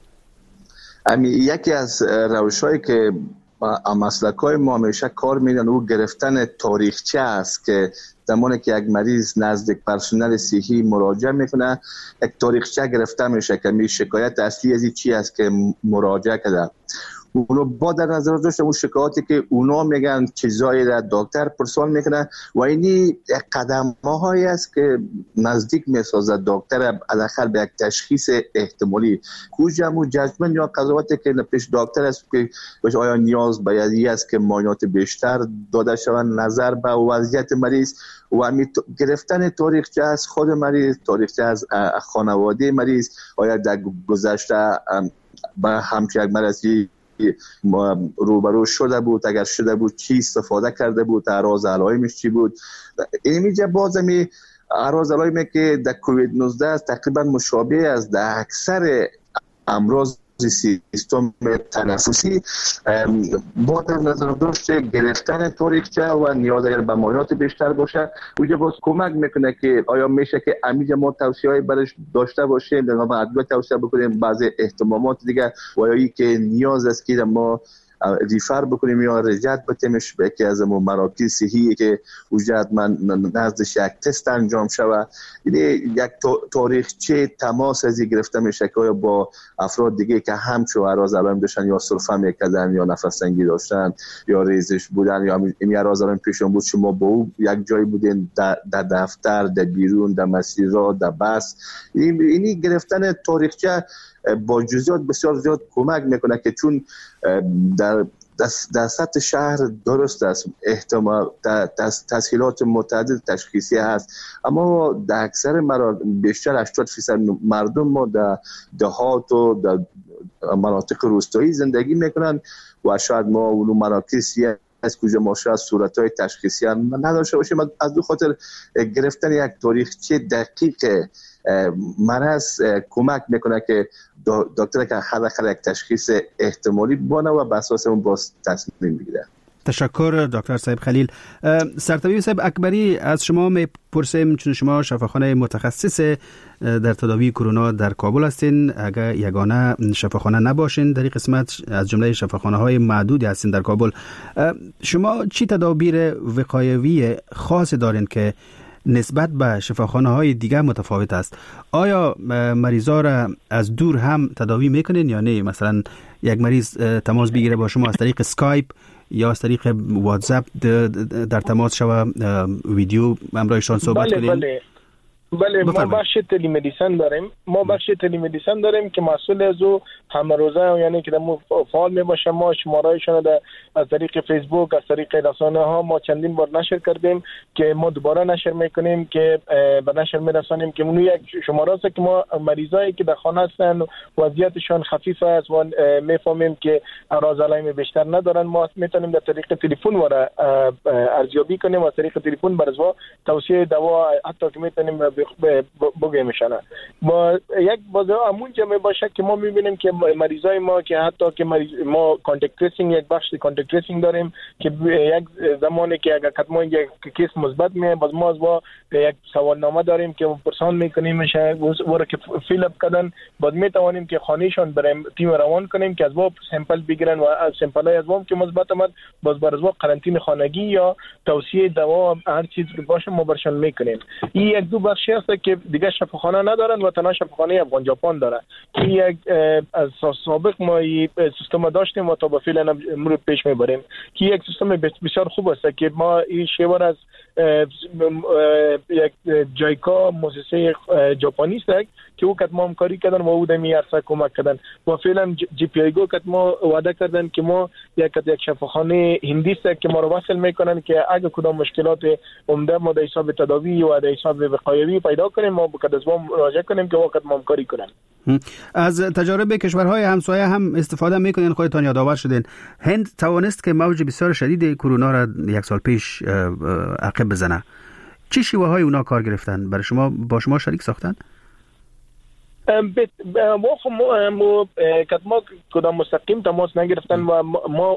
یکی از روش‌هایی که مسلک‌های ما همیشه کار می‌کنن او گرفتن تاریخچه است که زمانی که یک مریض نزد پرسنل صحی مراجعه میکنه یک تاریخچه گرفته میشه که می شکایت اصلی از چی است که مراجعه کرده. اونو با در نظر داشته اون شکایاتی که اونا میگن چیزایی را دکتر پرسان میکنه و اینی قدم‌هایی است که نزدیک میسازه دکتر حداقل به یک تشخیص احتمالی کجا و ججمنت یا قضاوتی که پیش دکتر است که آیا نیاز باید است که معاینات بیشتر داده شود نظر به وضعیت مریض و گرفتن تاریخچه از خود مریض، تاریخچه از خانواده مریض، آیا در گذشته با همچین یک مریضی روبرو شده بود، اگر شده بود چی استفاده کرده بود، اعراض علائمش چی بود. این میگه بازمی اعراض علائمی که در کووید 19 است تقریبا مشابه است در اکثر امراض سیستم تنفسی. با در نظر داشته گرفتن تاریخچه و نیاز اگر به معاینات بیشتر باشه اونجا باز کمک میکنه که آیا میشه که امیجا ما توصیه‌ای برش داشته باشیم، در ما ادویه توصیه بکنیم، بعضی احتمامات دیگه و یا ای که نیاز است که ما ریفر بکنیم یا رجعت بتیمش به یکی از مراکز صحی که وجود من نزدش یک تست انجام شود. یک تاریخچه تماس ازی گرفته میشه که با افراد دیگه که همچو اعراض علائم داشتن یا سرفه میکردن یا نفس تنگی داشتن یا ریزش بودن یا این اعراض علائم پیشون بود، شما با او یک جای بودین در دفتر، در بیرون، در مسیرها، در بس، اینی گرفتن تاریخچه با جزئیات بسیار زیاد کمک میکنه که چون در سطح شهر درست است احتمال تسهیلات متعدد تشخیصی هست، اما در اکثر بیشتر 80% مردم ما در دهات و در مناطق روستایی زندگی میکنن و شاید ما اونو مراکزی از کجا ما شاید صورتهای تشخیصی نداشته باشیم. از دو خاطر گرفتن یک تاریخچه دقیق مرض کمک میکنه که دکتر که حداقل یک تشخیص احتمالی بانه و بر اساس اون باز تصمیم بگیره. تشکر دکتر صاحب خلیل. سرطبیب صاحب اکبری از شما میپرسیم، چون شما شفاخانه متخصص در تداوی کرونا در کابل هستین، اگر یگانه شفاخانه نباشین در این قسمت از جمله شفاخانه های معدودی هستین در کابل، شما چی تدابیر وقایوی خاص دارین که نسبت به شفاخانه‌های دیگه متفاوت است. آیا مریضا را از دور هم تداوی میکنین یا نه؟ مثلا یک مریض تماس بگیره با شما از طریق اسکایپ یا از طریق واتساپ در تماس شوه، ویدیو همراهشان صحبت کنین؟ بله ما بخش تلیمدیسن داریم که مسئول از او همروزه، یعنی که فعال می باشه. ما شمارهایشان از طریق فیسبوک، از طریق رسانه ها ما چندین بار نشر کردیم که ما دوباره نشر میکنیم که به نشر میرسانیم که اون یک شماره است که ما مریضایی که در خانه هستن وضعیتشان خفیف است و میفهمیم که اعراض علائم بیشتر ندارن، ما میتونیم در طریق تلفن وره ارزیابی کنیم و از طریق تلفن برزوا توصیه دوا حتی که میتونیم بگه میشنه. با یک بازه همونجا می باشه که ما میبینیم که مریضای ما که حتی که ما کانتاکت تریسینگ، یک بخش کانتاکت تریسینگ داریم که یک زمانی که اگر کتما یک کیس مثبت میه باز ما با یک سوالنامه داریم که پرسان میکنیم میشه وره که فیل اپ کردن، بعد میتوانیم که خانهشان بریم تیم روان کنیم که از با سمپل بگیرن و از سمپل های از با که مثبت آمد باز بر از با قرنطینه خانگی یا توصیه دوا هر چیز که باشه ما برشان میکنیم. این یک دو بخش است که دیگه شفاخانه ندارن و تنها شفاخانه افغان ژاپن داره. این یک از سابق ما این سیستم داشتیم و تا به فعلا امروز پیش میبریم که یک سیستم بسیار خوب است که ما این شیوار از یک جایکا مؤسسه ژاپنی است که او کدام همکاری کردن و او دمی عرصه کمک کردن و فعلا جی پی آی گو کدام وعده کردن که ما یک شفاخانه هندی است که ما رو وصل میکنن که اگه کدام مشکلات عمده ما در حساب تداوی و در حساب وقایوی پیدا کنیم ما به کدام مراجعه کنیم که وقت ما همکاری کنن. از تجارب کشورهای همسایه هم استفاده میکنین؟ خودتان یادآور شدین هند توانست که موج بسیار شدید کرونا را یک سال پیش عقب بزنه. چه شیوه های اونا کار گرفتن؟ برای شما با شما شریک ساختن؟ ما کدام مستقیم تماس نگرفتن و ما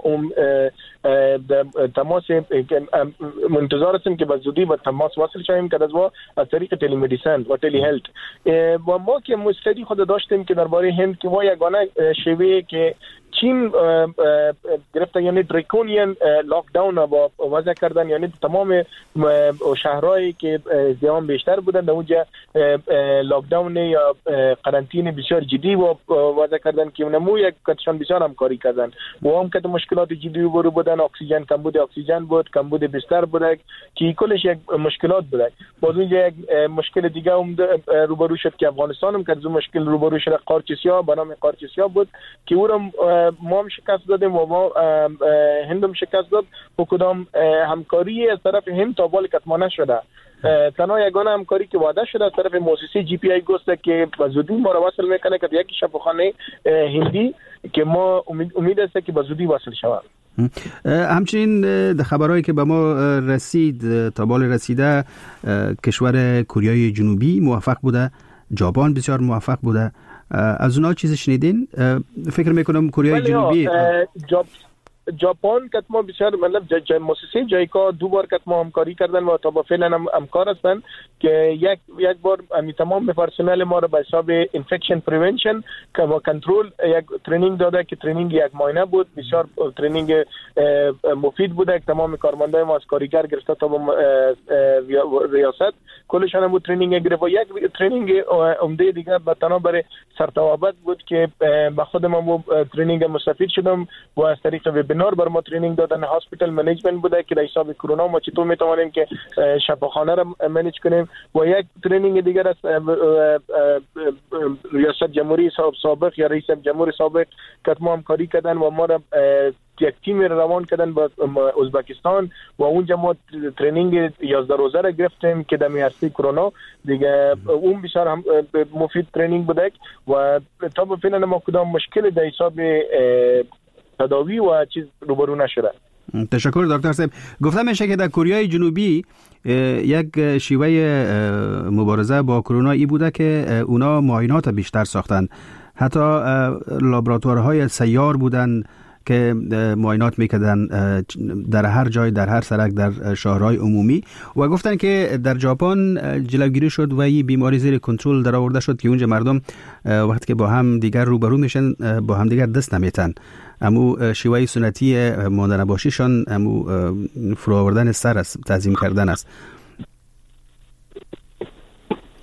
تماس منتظر هستیم که به زودی با تماس واصل شویم که از طریق تلیمدیسن و تلی هلت و ما که مستدی خود داشتیم که درباره هند که ما یگانه شیوه که چین گرفته یعنی دریکونین لاک داون با وضع کردن، یعنی تمام شهرهایی که ازدحام بیشتر بودن در اونجا لاک داون یا قرنطینه بسیار جدی و وضع کردن که اونمو یک کتشان بسیار همکاری کردن و هم که مشکلات جدی روبرو بودن، اکسیژن کمبود اکسیژن بود، کمبود بستر بود که کلش یک مشکلات بود. باز اونجا یک مشکل دیگه هم روبرو شد که افغانستان هم که از مشکل روبرو شد قارچ سیاه به نام قارچ سیاه بود که او ما هم شکست دادیم و ما هند هم شکست داد و کدام همکاری از طرف هند تا بال کتما نشده. تنها یگانه همکاری که وعده شده از طرف مؤسسه جی پی آی گوست که بزودی ما را وصل میکنه که یک شفاخانه هندی که ما امید است که بزودی وصل شود. همچنین خبرهایی که به ما رسید تا بال رسیده کشور کره جنوبی موفق بوده، ژاپن بسیار موفق بوده. از اونا چیز شنیدین؟ فکر میکنم کره جنوبی ژاپن که ما بسیار مطلب مؤسسه جایکا دو بار که ما همکاری کردن و تا به فعلا هم همکار هستن که یک بار تمام پرسنل ما رو به حساب انفکشن پریونشن و کنترل یک ترینینگ داده که ترینینگ یک ماهانه بود، بسیار ترینینگ مفید بوده که تمام کارمندای ما از کارگر گرفته تا ریاست کلشان هم ترینینگ گرفت و یک ترینینگ عمده دیگه به تنها برای سرتوابت بود که به خودم هم ترینینگ مستفید شدم و از طریق وبینار بر ما ترینینگ دادن هاسپیتال منیجمنت بوده که در حساب کرونا ما چطور میتوانیم که شفاخانه را منیج کنیم و یک ترینینگ دیگر از ریاست جمهوری سابق یا رئیس جمهوری سابق که ما همکاری کردن و ما را یک تیم روان کردن با ازبکستان و اونجا ما ترینینگ 11 روزه را گرفتیم که در میارسی کرونا دیگه اون بسیار هم مفید ترینینگ بوده و تا به فعلا ما کدام مشکل در حساب تداوی و چیز روبرو نشده. تشکر دکتر صاحب. گفتم میشه که در کره جنوبی یک شیوه مبارزه با کرونا ای بوده که اونا معاینات بیشتر ساختن، حتی لابراتوارهای سیار بودن که معاینات میکردن در هر جای، در هر سرک، در شهرهای عمومی و گفتن که در ژاپن جلوگیری شد و این بیماری زیر کنترل در آورده شد که اونجا مردم وقتی که با هم دیگر روبرو میشن با هم دیگر دست نمیتن. امو شیوه سنتی مانده نباشیشان امو فرو آوردن سر است، تعظیم کردن است.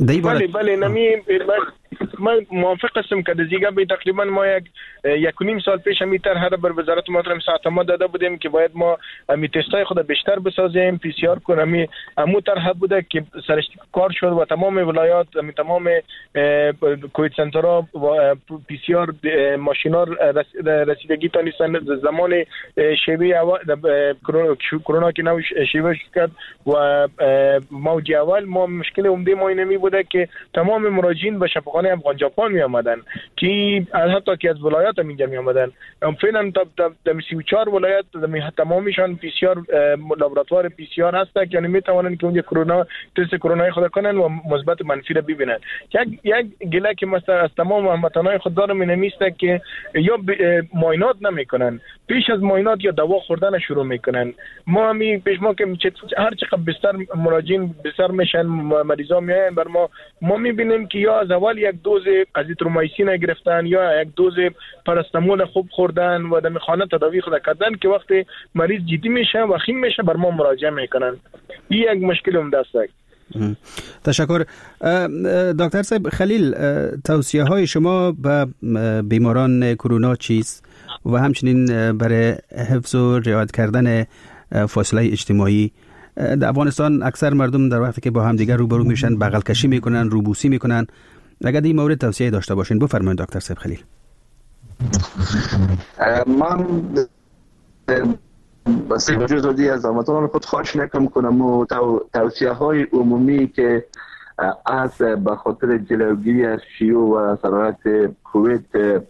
بله نمی من موافق هستم که دیگه به تقریبا ما یک و نیم سال پیش همی طرح بر وزارت محترم صحت ما داده بودیم که باید ما همی تستای خود بیشتر بسازیم، پی سی آر کنیم. همو طرح بوده که سرش کار شد و تمام ولایات تمام کووید سنترها و پی سی آر ماشینا رسیدگی تانستن زمان شیوه کرونا که نو شیوه کرد و موج اول ما مشکل عمده ما اینمی بوده که تمام مراجعین به شفاخانه افغان ژاپن می آمدن که حتی که از ولایات هم اینجا می آمدن. فعلا تا 34 ولایت تمامیشان پی سی آر لابراتوار پی سی آر هست که یعنی می توانند که اونجا کرونا تست کرونا خود کنن و مثبت منفی را ببینن. یک گله که مثلا از تمام هموطنان خود دارم اینمیسته که یا معاینات نمیکنن، پیش از معاینات یا دوا خوردن شروع میکنن. ما همی پیش ما که هر چقدر بیشتر مراجعین بیشتر میشن، مریضا میاین بر ما میبینیم که یا از اول یک دوز ازیترومایسین گرفتن یا یک دوز پاراستامول خوب خوردن و در خانه تداوی خود کردن که وقتی مریض جدی میشه و خیم میشه بر ما مراجعه میکنن. این یک مشکل عمده است. تشکر. دکتر صاحب خلیل، توصیه های شما به بیماران کرونا چیست و همچنین برای حفظ و رعایت کردن فاصله اجتماعی؟ در افغانستان اکثر مردم در وقتی که با هم دیگر روبرو میشن بغل کشی میکنن، روبوسی میکنن. اگر این مورد توصیه داشته باشین بفرمایید دکتر صاحب خلیل. من بس جزودی از هموطنان خود خواهش میکنم و توصیه های عمومی که از به خاطر جلوگیری از شیوع و سرایت کووید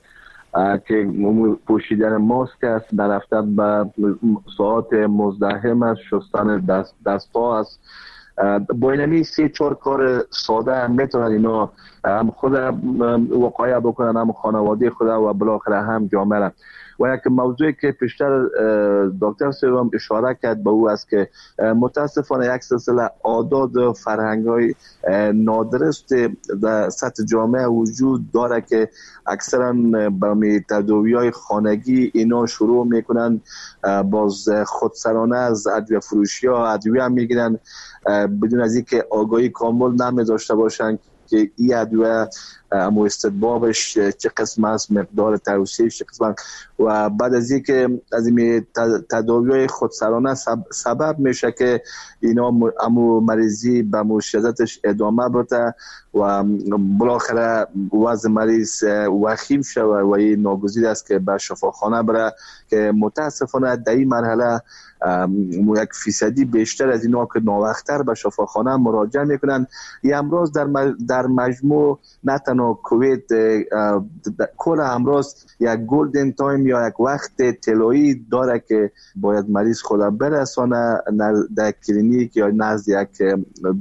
که پوشیدن ماسک است، در رفتن به ساعات مزدحم است، شستن دست‌ها است، با اینمی 3-4 کار ساده هم میتونن اینا هم خود وقایع بکنن، هم خانواده خود و بالاخره هم جامعه را. و یک موضوعی که پیشتر دکتر صاحب اشاره کرد به او است که متاسفانه یک سلسله عادات و فرهنگ‌های نادرست در سطح جامعه وجود داره که اکثرا به تداوی‌های خانگی اینا شروع میکنن، باز خودسرانه از ادویه فروشی ها ادویه هم میگیرن بدون از اینکه آگاهی کامل نمی داشته باشن که این ادویه امو استدبابش چه قسم است، مقدار توصیفش چه قسم است و بعد از اینکه از این تداوی‌های خودسرانه سبب میشه که اینا امو مریضی به مشکلاتش ادامه بده و بالاخره وضع مریض وخیم شده و این ناگزیر است که به شفاخانه بره که متاسفانه در این مرحله 1% بیشتر از اینا که ناوقت‌تر به شفاخانه مراجعه میکنن. این امراض در مجموع نه تنها کووید، کل امراض یک گلدن تایم یا یک وقت طلایی داره که باید مریض خود برسانه در کلینیک یا نزد یک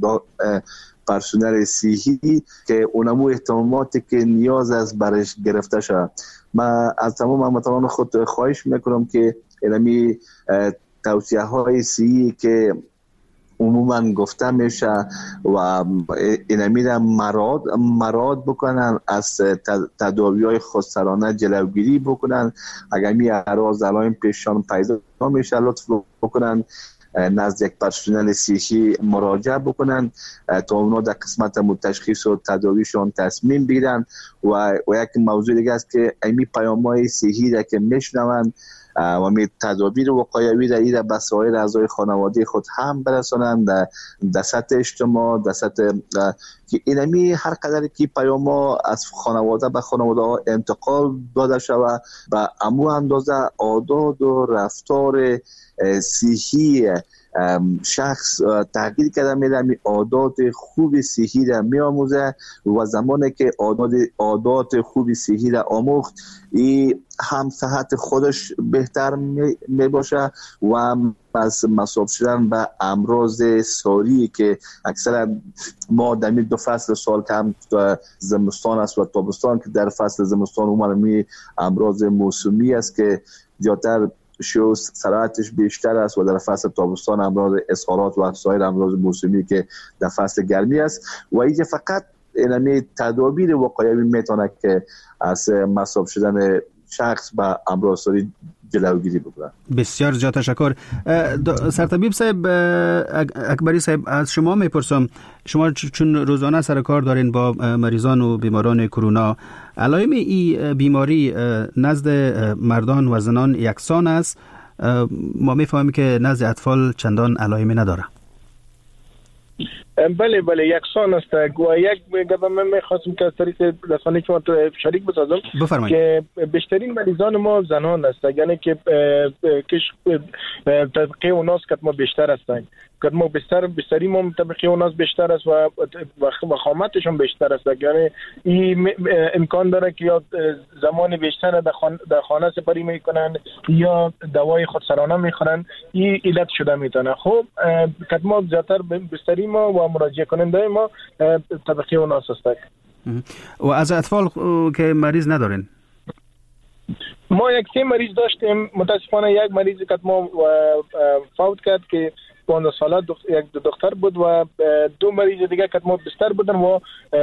پرسنل صحی که اونمو اهتماماتی که نیاز است برش گرفته شد. من از تمام هموطنان خود خواهش میکنم که اینمی توصیه های صحی که عموما گفته میشه و اینمی را مراد بکنن، از تداوی های خودسرانه جلوگیری بکنن. اگر می اعراض علائم پیششان پیدا میشه لطف بکنن نزد یک پرسنل صحی مراجعه بکنن تا اونا در قسمت تشخیص و تداویشان تصمیم بگیرن. و یک موضوع دیگه است که امی پیام‌های صحی را که میشنون و می تدابیر وقایوی را ایره به سایر اعضای خانواده خود هم برسانند در سطح اجتماع، در سطح که اینمی هر قدر که پیاما از خانواده به خانواده ها انتقال داده شود به امو اندازه عادات و رفتار صحی شخص تغییر کرده میره، عادات خوب صحی را میآموزه و زمانی که عادات خوب صحی را آموخت این هم صحت خودش بهتر می باشه و هم از مصاب شدن به امراض ساری که اکثرا ما در دو فصل سال که هم زمستان است و تابستان که در فصل زمستان عمومی امراض موسمی است که زیادتر شو سرعتش بیشتر است و در فصل تابستان امراض اسهالات و سایر امراض موسمی که در فصل گرمی است و اینجا فقط اینمی تدابیر وقایوی میتونه که از مصاب شدن شخص به امراض ساری جلوگیری بکنن. بسیار زیاد تشکر. سرطبیب صاحب، اکبری صاحب، از شما میپرسم، شما چون روزانه سر کار دارین با مریضان و بیماران کرونا، علائم این بیماری نزد مردان و زنان یکسان است؟ ما میفهمیم که نزد اطفال چندان علائمی نداره. بله یکسان است. و یک گپ من می‌خواستم که از طریق رسانه شما شریک بسازم که بیشترین مریضان ما زنان هستند، یعنی که طبقه اوناس که ما بیشتر هستند، که ما بستری ما طبقه اوناس بیشتر است و خامتشون بیشتر است، یعنی این امکان داره که یا زمان بیشتر در خانه سپری میکنن یا دوای خودسرانه میخورن. این علت شده میتونه. خب که ما زیادتر بستری ما و مراجعه کننده ما طبقه اوناس هستند. و از اطفال که مریض ندارین؟ ما یک 3 مریض داشتیم. متاسفانه یک مریض که ما فوت کرد که 15 ساله، یک دختر بود و 2 مریض دیگه که ما بستر بودن و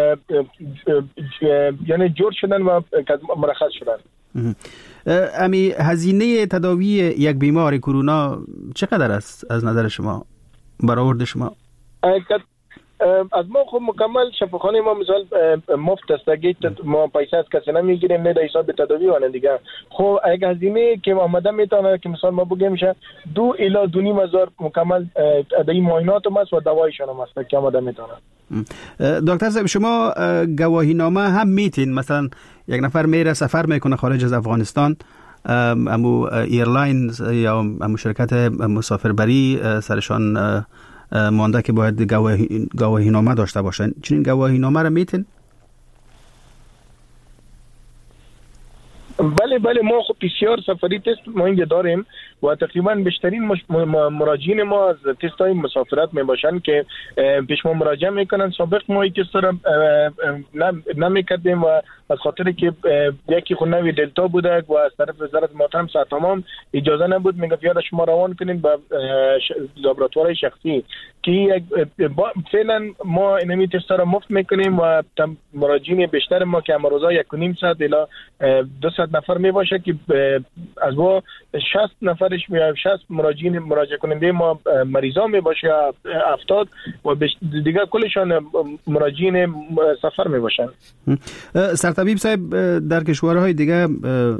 یعنی جور شدن و مرخص شدن. امی هزینه تداوی یک بیمار کرونا چقدر است از نظر شما، برآورد شما؟ از ما خب مکمل شفاخانه ما مثال مفت است، اگه ما پیسه از کسی نمیگیریم، نه در حساب تداوی و نه دیگه. خب اگه هزینه که آمده میتونه که مثال ما بگیم میشه 2 الی 2.5 هزار مکمل ادای معاینات هم است و دوایشان هم است که آمده میتونه. دکتر صاحب، شما گواهی نامه هم میتین؟ مثلا یک نفر میره سفر میکنه خارج از افغانستان، امو ایرلاینز یا امو شرکت مسافربری سرشان مانده که باید گواهی نامه داشته باشن، چنین گواهی نامه را میتین؟ بله ما خب PCR سفری تست ما اینجا داریم و تقریبا بیشترین مراجعین ما از تست های مسافرت می باشن که پیش ما مراجعه میکنن. سابق ما این تست را نمیکردیم و از خاطر که یکی خود نوی دلتا بوده و از طرف وزارت محترم صحت عامه اجازه نبود، میگفت یاد شما روان کنین به لابراتوار شخصی که فعلا ما اینمی تست را مفت میکنیم و مراجعین بیشتر ما که امروزا 1.5 ساعت الی 200 نفر می باشه که از ما 60 نفرش 60 مراجعه کننده ما مریضا می باشه 70 و دیگه کلشان مراجعین سفر می باشن. سرطبیب صاحب، در کشورهای دیگه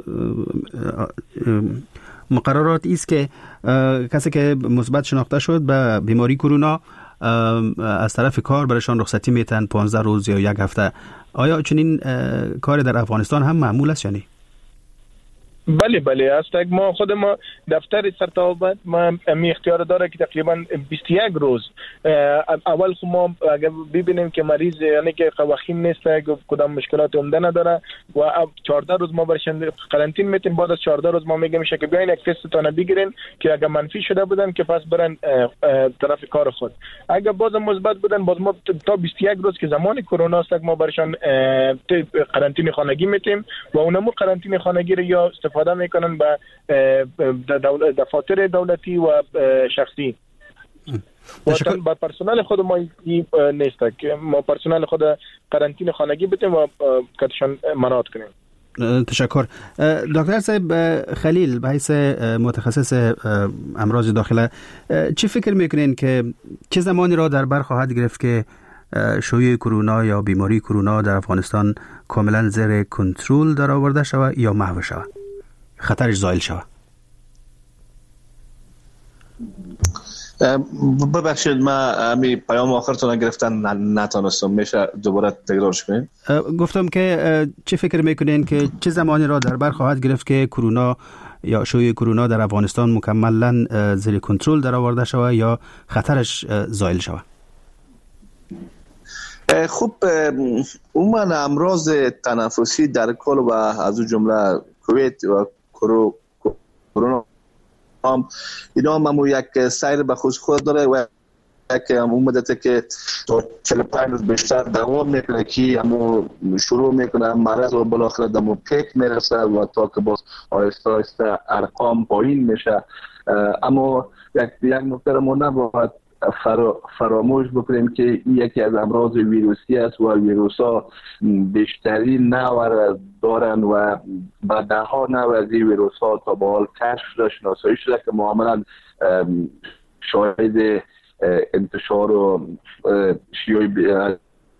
مقررات است که کسی که مثبت شناخته شد به بیماری کرونا از طرف کار برایشان رخصتی میتن 15 روز یا 1 هفته. آیا چنین کار در افغانستان هم معمول است یا نه؟ بله است. ما خود ما دفتر سرطبیب ما می اختیار داره که تقریبا 21 روز اول خود ما اگر ببینیم که مریض یعنی که قواخیم نیست، کدام مشکلات عمده نداره و 14 روز ما برش قرنطین میتیم. بعد از 14 روز ما میگیم که بیاین یک تست تون بگیرین که اگر منفی شده بودن که پس برن طرف کار خود. اگر باز مثبت بودن باز ما تا 21 روز که زمان کرونا است ما برشان قرنطین خانگی میتیم و اونمو قرنطین خانگی رو یا استفاده میکنن به دفاتر دولتی و شخصی. با پرسنل خود ما نیست که ما پرسنل خود قرنطین خانگی بتیم و کتشان منعات کنیم. تشکر. دکتر صاحب خلیل، به حیث متخصص امراض داخله، چی فکر میکنین که چه زمانی را در بر خواهد گرفت که شیوع کرونا یا بیماری کرونا در افغانستان کاملا زیر کنترل در آورده شود یا محو شود، خطرش زائل شود؟ ببخشید من امی پیام آخرتون گرفتن نتونستم، میشه دوباره تکرارش کنین؟ گفتم که چه فکر میکنین که چه زمانی را در بر خواهد گرفت که کرونا یا شیوع کرونا در افغانستان مکملا زیر کنترل در آورده شود یا خطرش زائل شود؟ خب عموما امراض تنفسی در کل و از جمله کووید و کرونا اینا هم یک سیر به خود داره و یک مدت که تا 45 روز بیشتر دوام میکنه که شروع میکنه مرض و بالاخره دمو پیک میرسه و تا که باز آهسته آهسته ارقام پایین میشه. اما یک نکته رو ما نباید فراموش بکنیم که این یکی از امراض ویروسی است و ویروس ها بیشترین نوع دارن و با ده ها نوع از این ویروس ها تا به حال کشف شده، شناسایی شده که معمولا شاهد انتشار و شیوع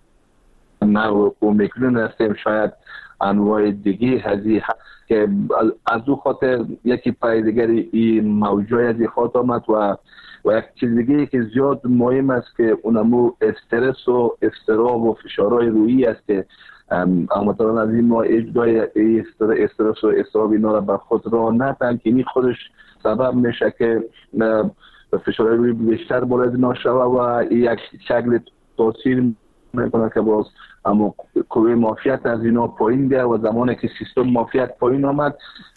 نوع اومیکرون هستیم. شاید انواع دیگه هزی که از او خاطر یکی پای دیگری این موجای از این خاطر آمد و یک چیز دیگه که زیاد مهم است که اونمو استرس و استراب و فشارهای روحی است که مثلا از این ما اجدای استرس و استراب اینا را بر خود را نتن که این خودش سبب میشه که فشارهای روحی بیشتر باید نشوه و یک شکل تاثیر میکنه که باز اما قوه مافیت از اینا پایین بیاد و زمانی که سیستم مافیت پایین آمد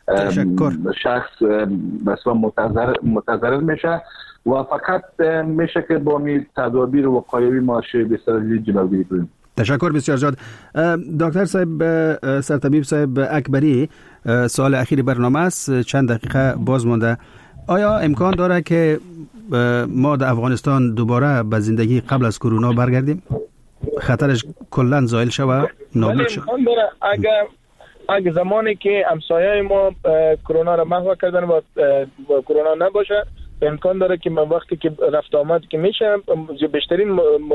شخص مثلا متضرر میشه و فقط میشه که با می تدابیر وقایوی ماشه بسیار جلوگیری کنیم. تشکر بسیار زیاد. دکتر صاحب سرطبیب صاحب اکبری، سوال اخیر برنامه است، چند دقیقه باز مونده. آیا امکان داره که ما در افغانستان دوباره به زندگی قبل از کرونا برگردیم؟ خطرش کلا زائل شوه، نابود شوه؟ اگه زمانی که همسایه ما کرونا را محو کردن و کرونا نباشه، امکان داره که من وقتی که رفت آمد که میشه بیشترین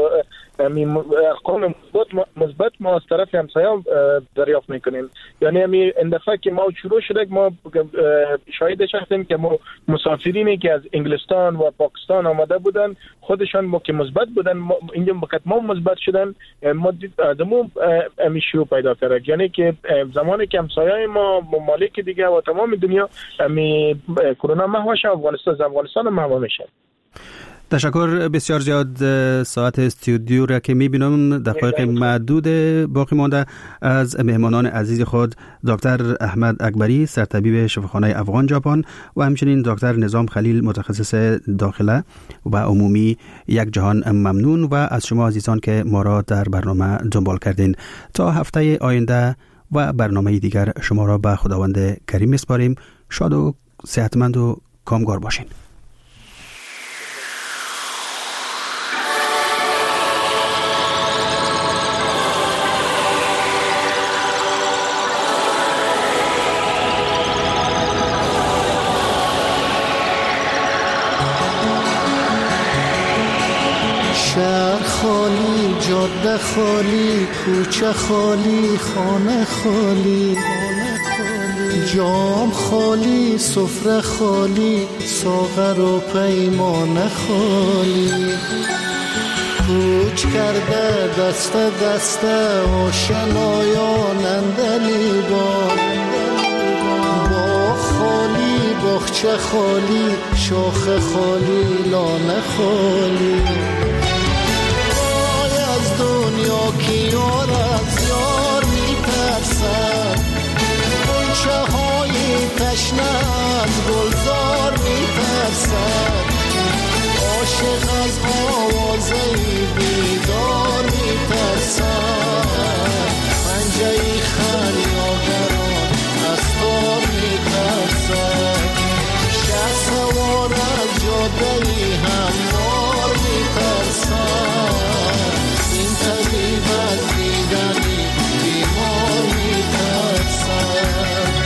ارقام مثبت ما از طرف همسایه دریافت میکنیم. یعنی این دفعه که ما شروع شده ما شاهدش هستیم که ما مسافرینی که از انگلستان و پاکستان آمده بودن خودشان که مثبت بودن اینجا وقت ما مثبت شدن ما آدمو شروع پیدا کرد. یعنی که زمانی که همسایه ما ممالک دیگه و تمام دنیا کرونا محو شه، افغانستان محو میشه. تشکر بسیار زیاد. ساعت استودیو را که میبینم دقایق معدود باقی مانده. از مهمانان عزیز خود دکتر احمد اکبری، سرطبیب شفاخانه افغان ژاپن و همچنین دکتر نظام خلیل، متخصص داخله و عمومی، یک جهان ممنون و از شما عزیزان که ما را در برنامه دنبال کردین. تا هفته آینده و برنامه دیگر شما را به خداوند کریم میسپاریم. شاد و صحتمند و کامگار باشین. شهر خالی، جاده خالی، کوچه خالی، خانه خالی، جام خالی، سفره خالی، ساغر و پیمانه خالی. کوچ کرده دسته دسته آشنایان اندلی با خالی، باغچه خالی، شاخ خالی، لانه خالی. دنیا کی یار از یار میترسد، غنچه های تشنه از گلزار میترسد، عاشق از آوازه بیدار میترسد، پنجه خریداران از تار میترسد، شه سوار از جاده هموار میترسد، طبیب از دیدنی بیمار میترسد.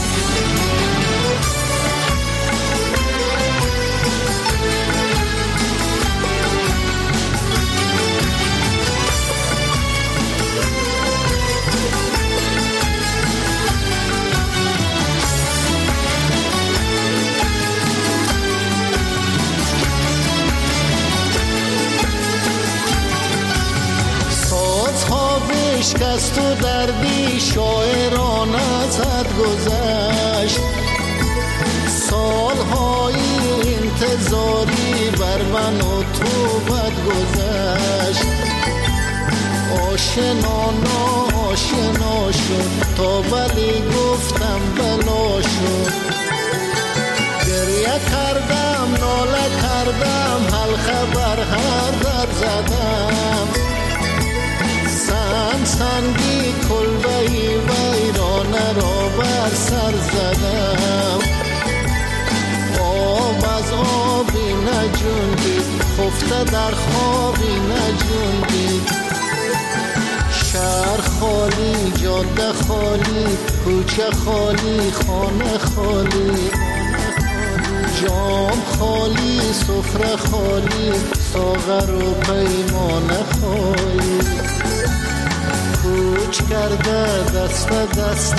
شکست و دردی شاعران ازت گذشت، سالهای انتظاری بر من و تو بد گذشت، آشنا ناشنا شد تا ولی گفتم بلا شد، گریه کردم ناله کردم حل خبر هر در زدم، سنگی کلبهی ویرانه را بر سر زدم، آب از آبی نجوندید خفته در خوابی نجوندی. شهر خالی، جاده خالی، کوچه خالی، خانه خالی، جام خالی، سفره خالی، ساغر و پیمانه خالی. کوچ کرده دست دست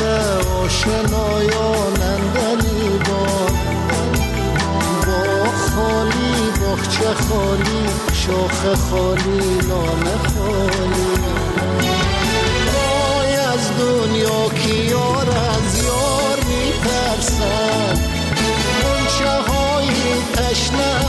آشنایانندنی باغ خالی، باغچه خالی، شاخه خالی، لانه خالی. وای از دنیا که یار از یار میترسد، غنچه های تشنه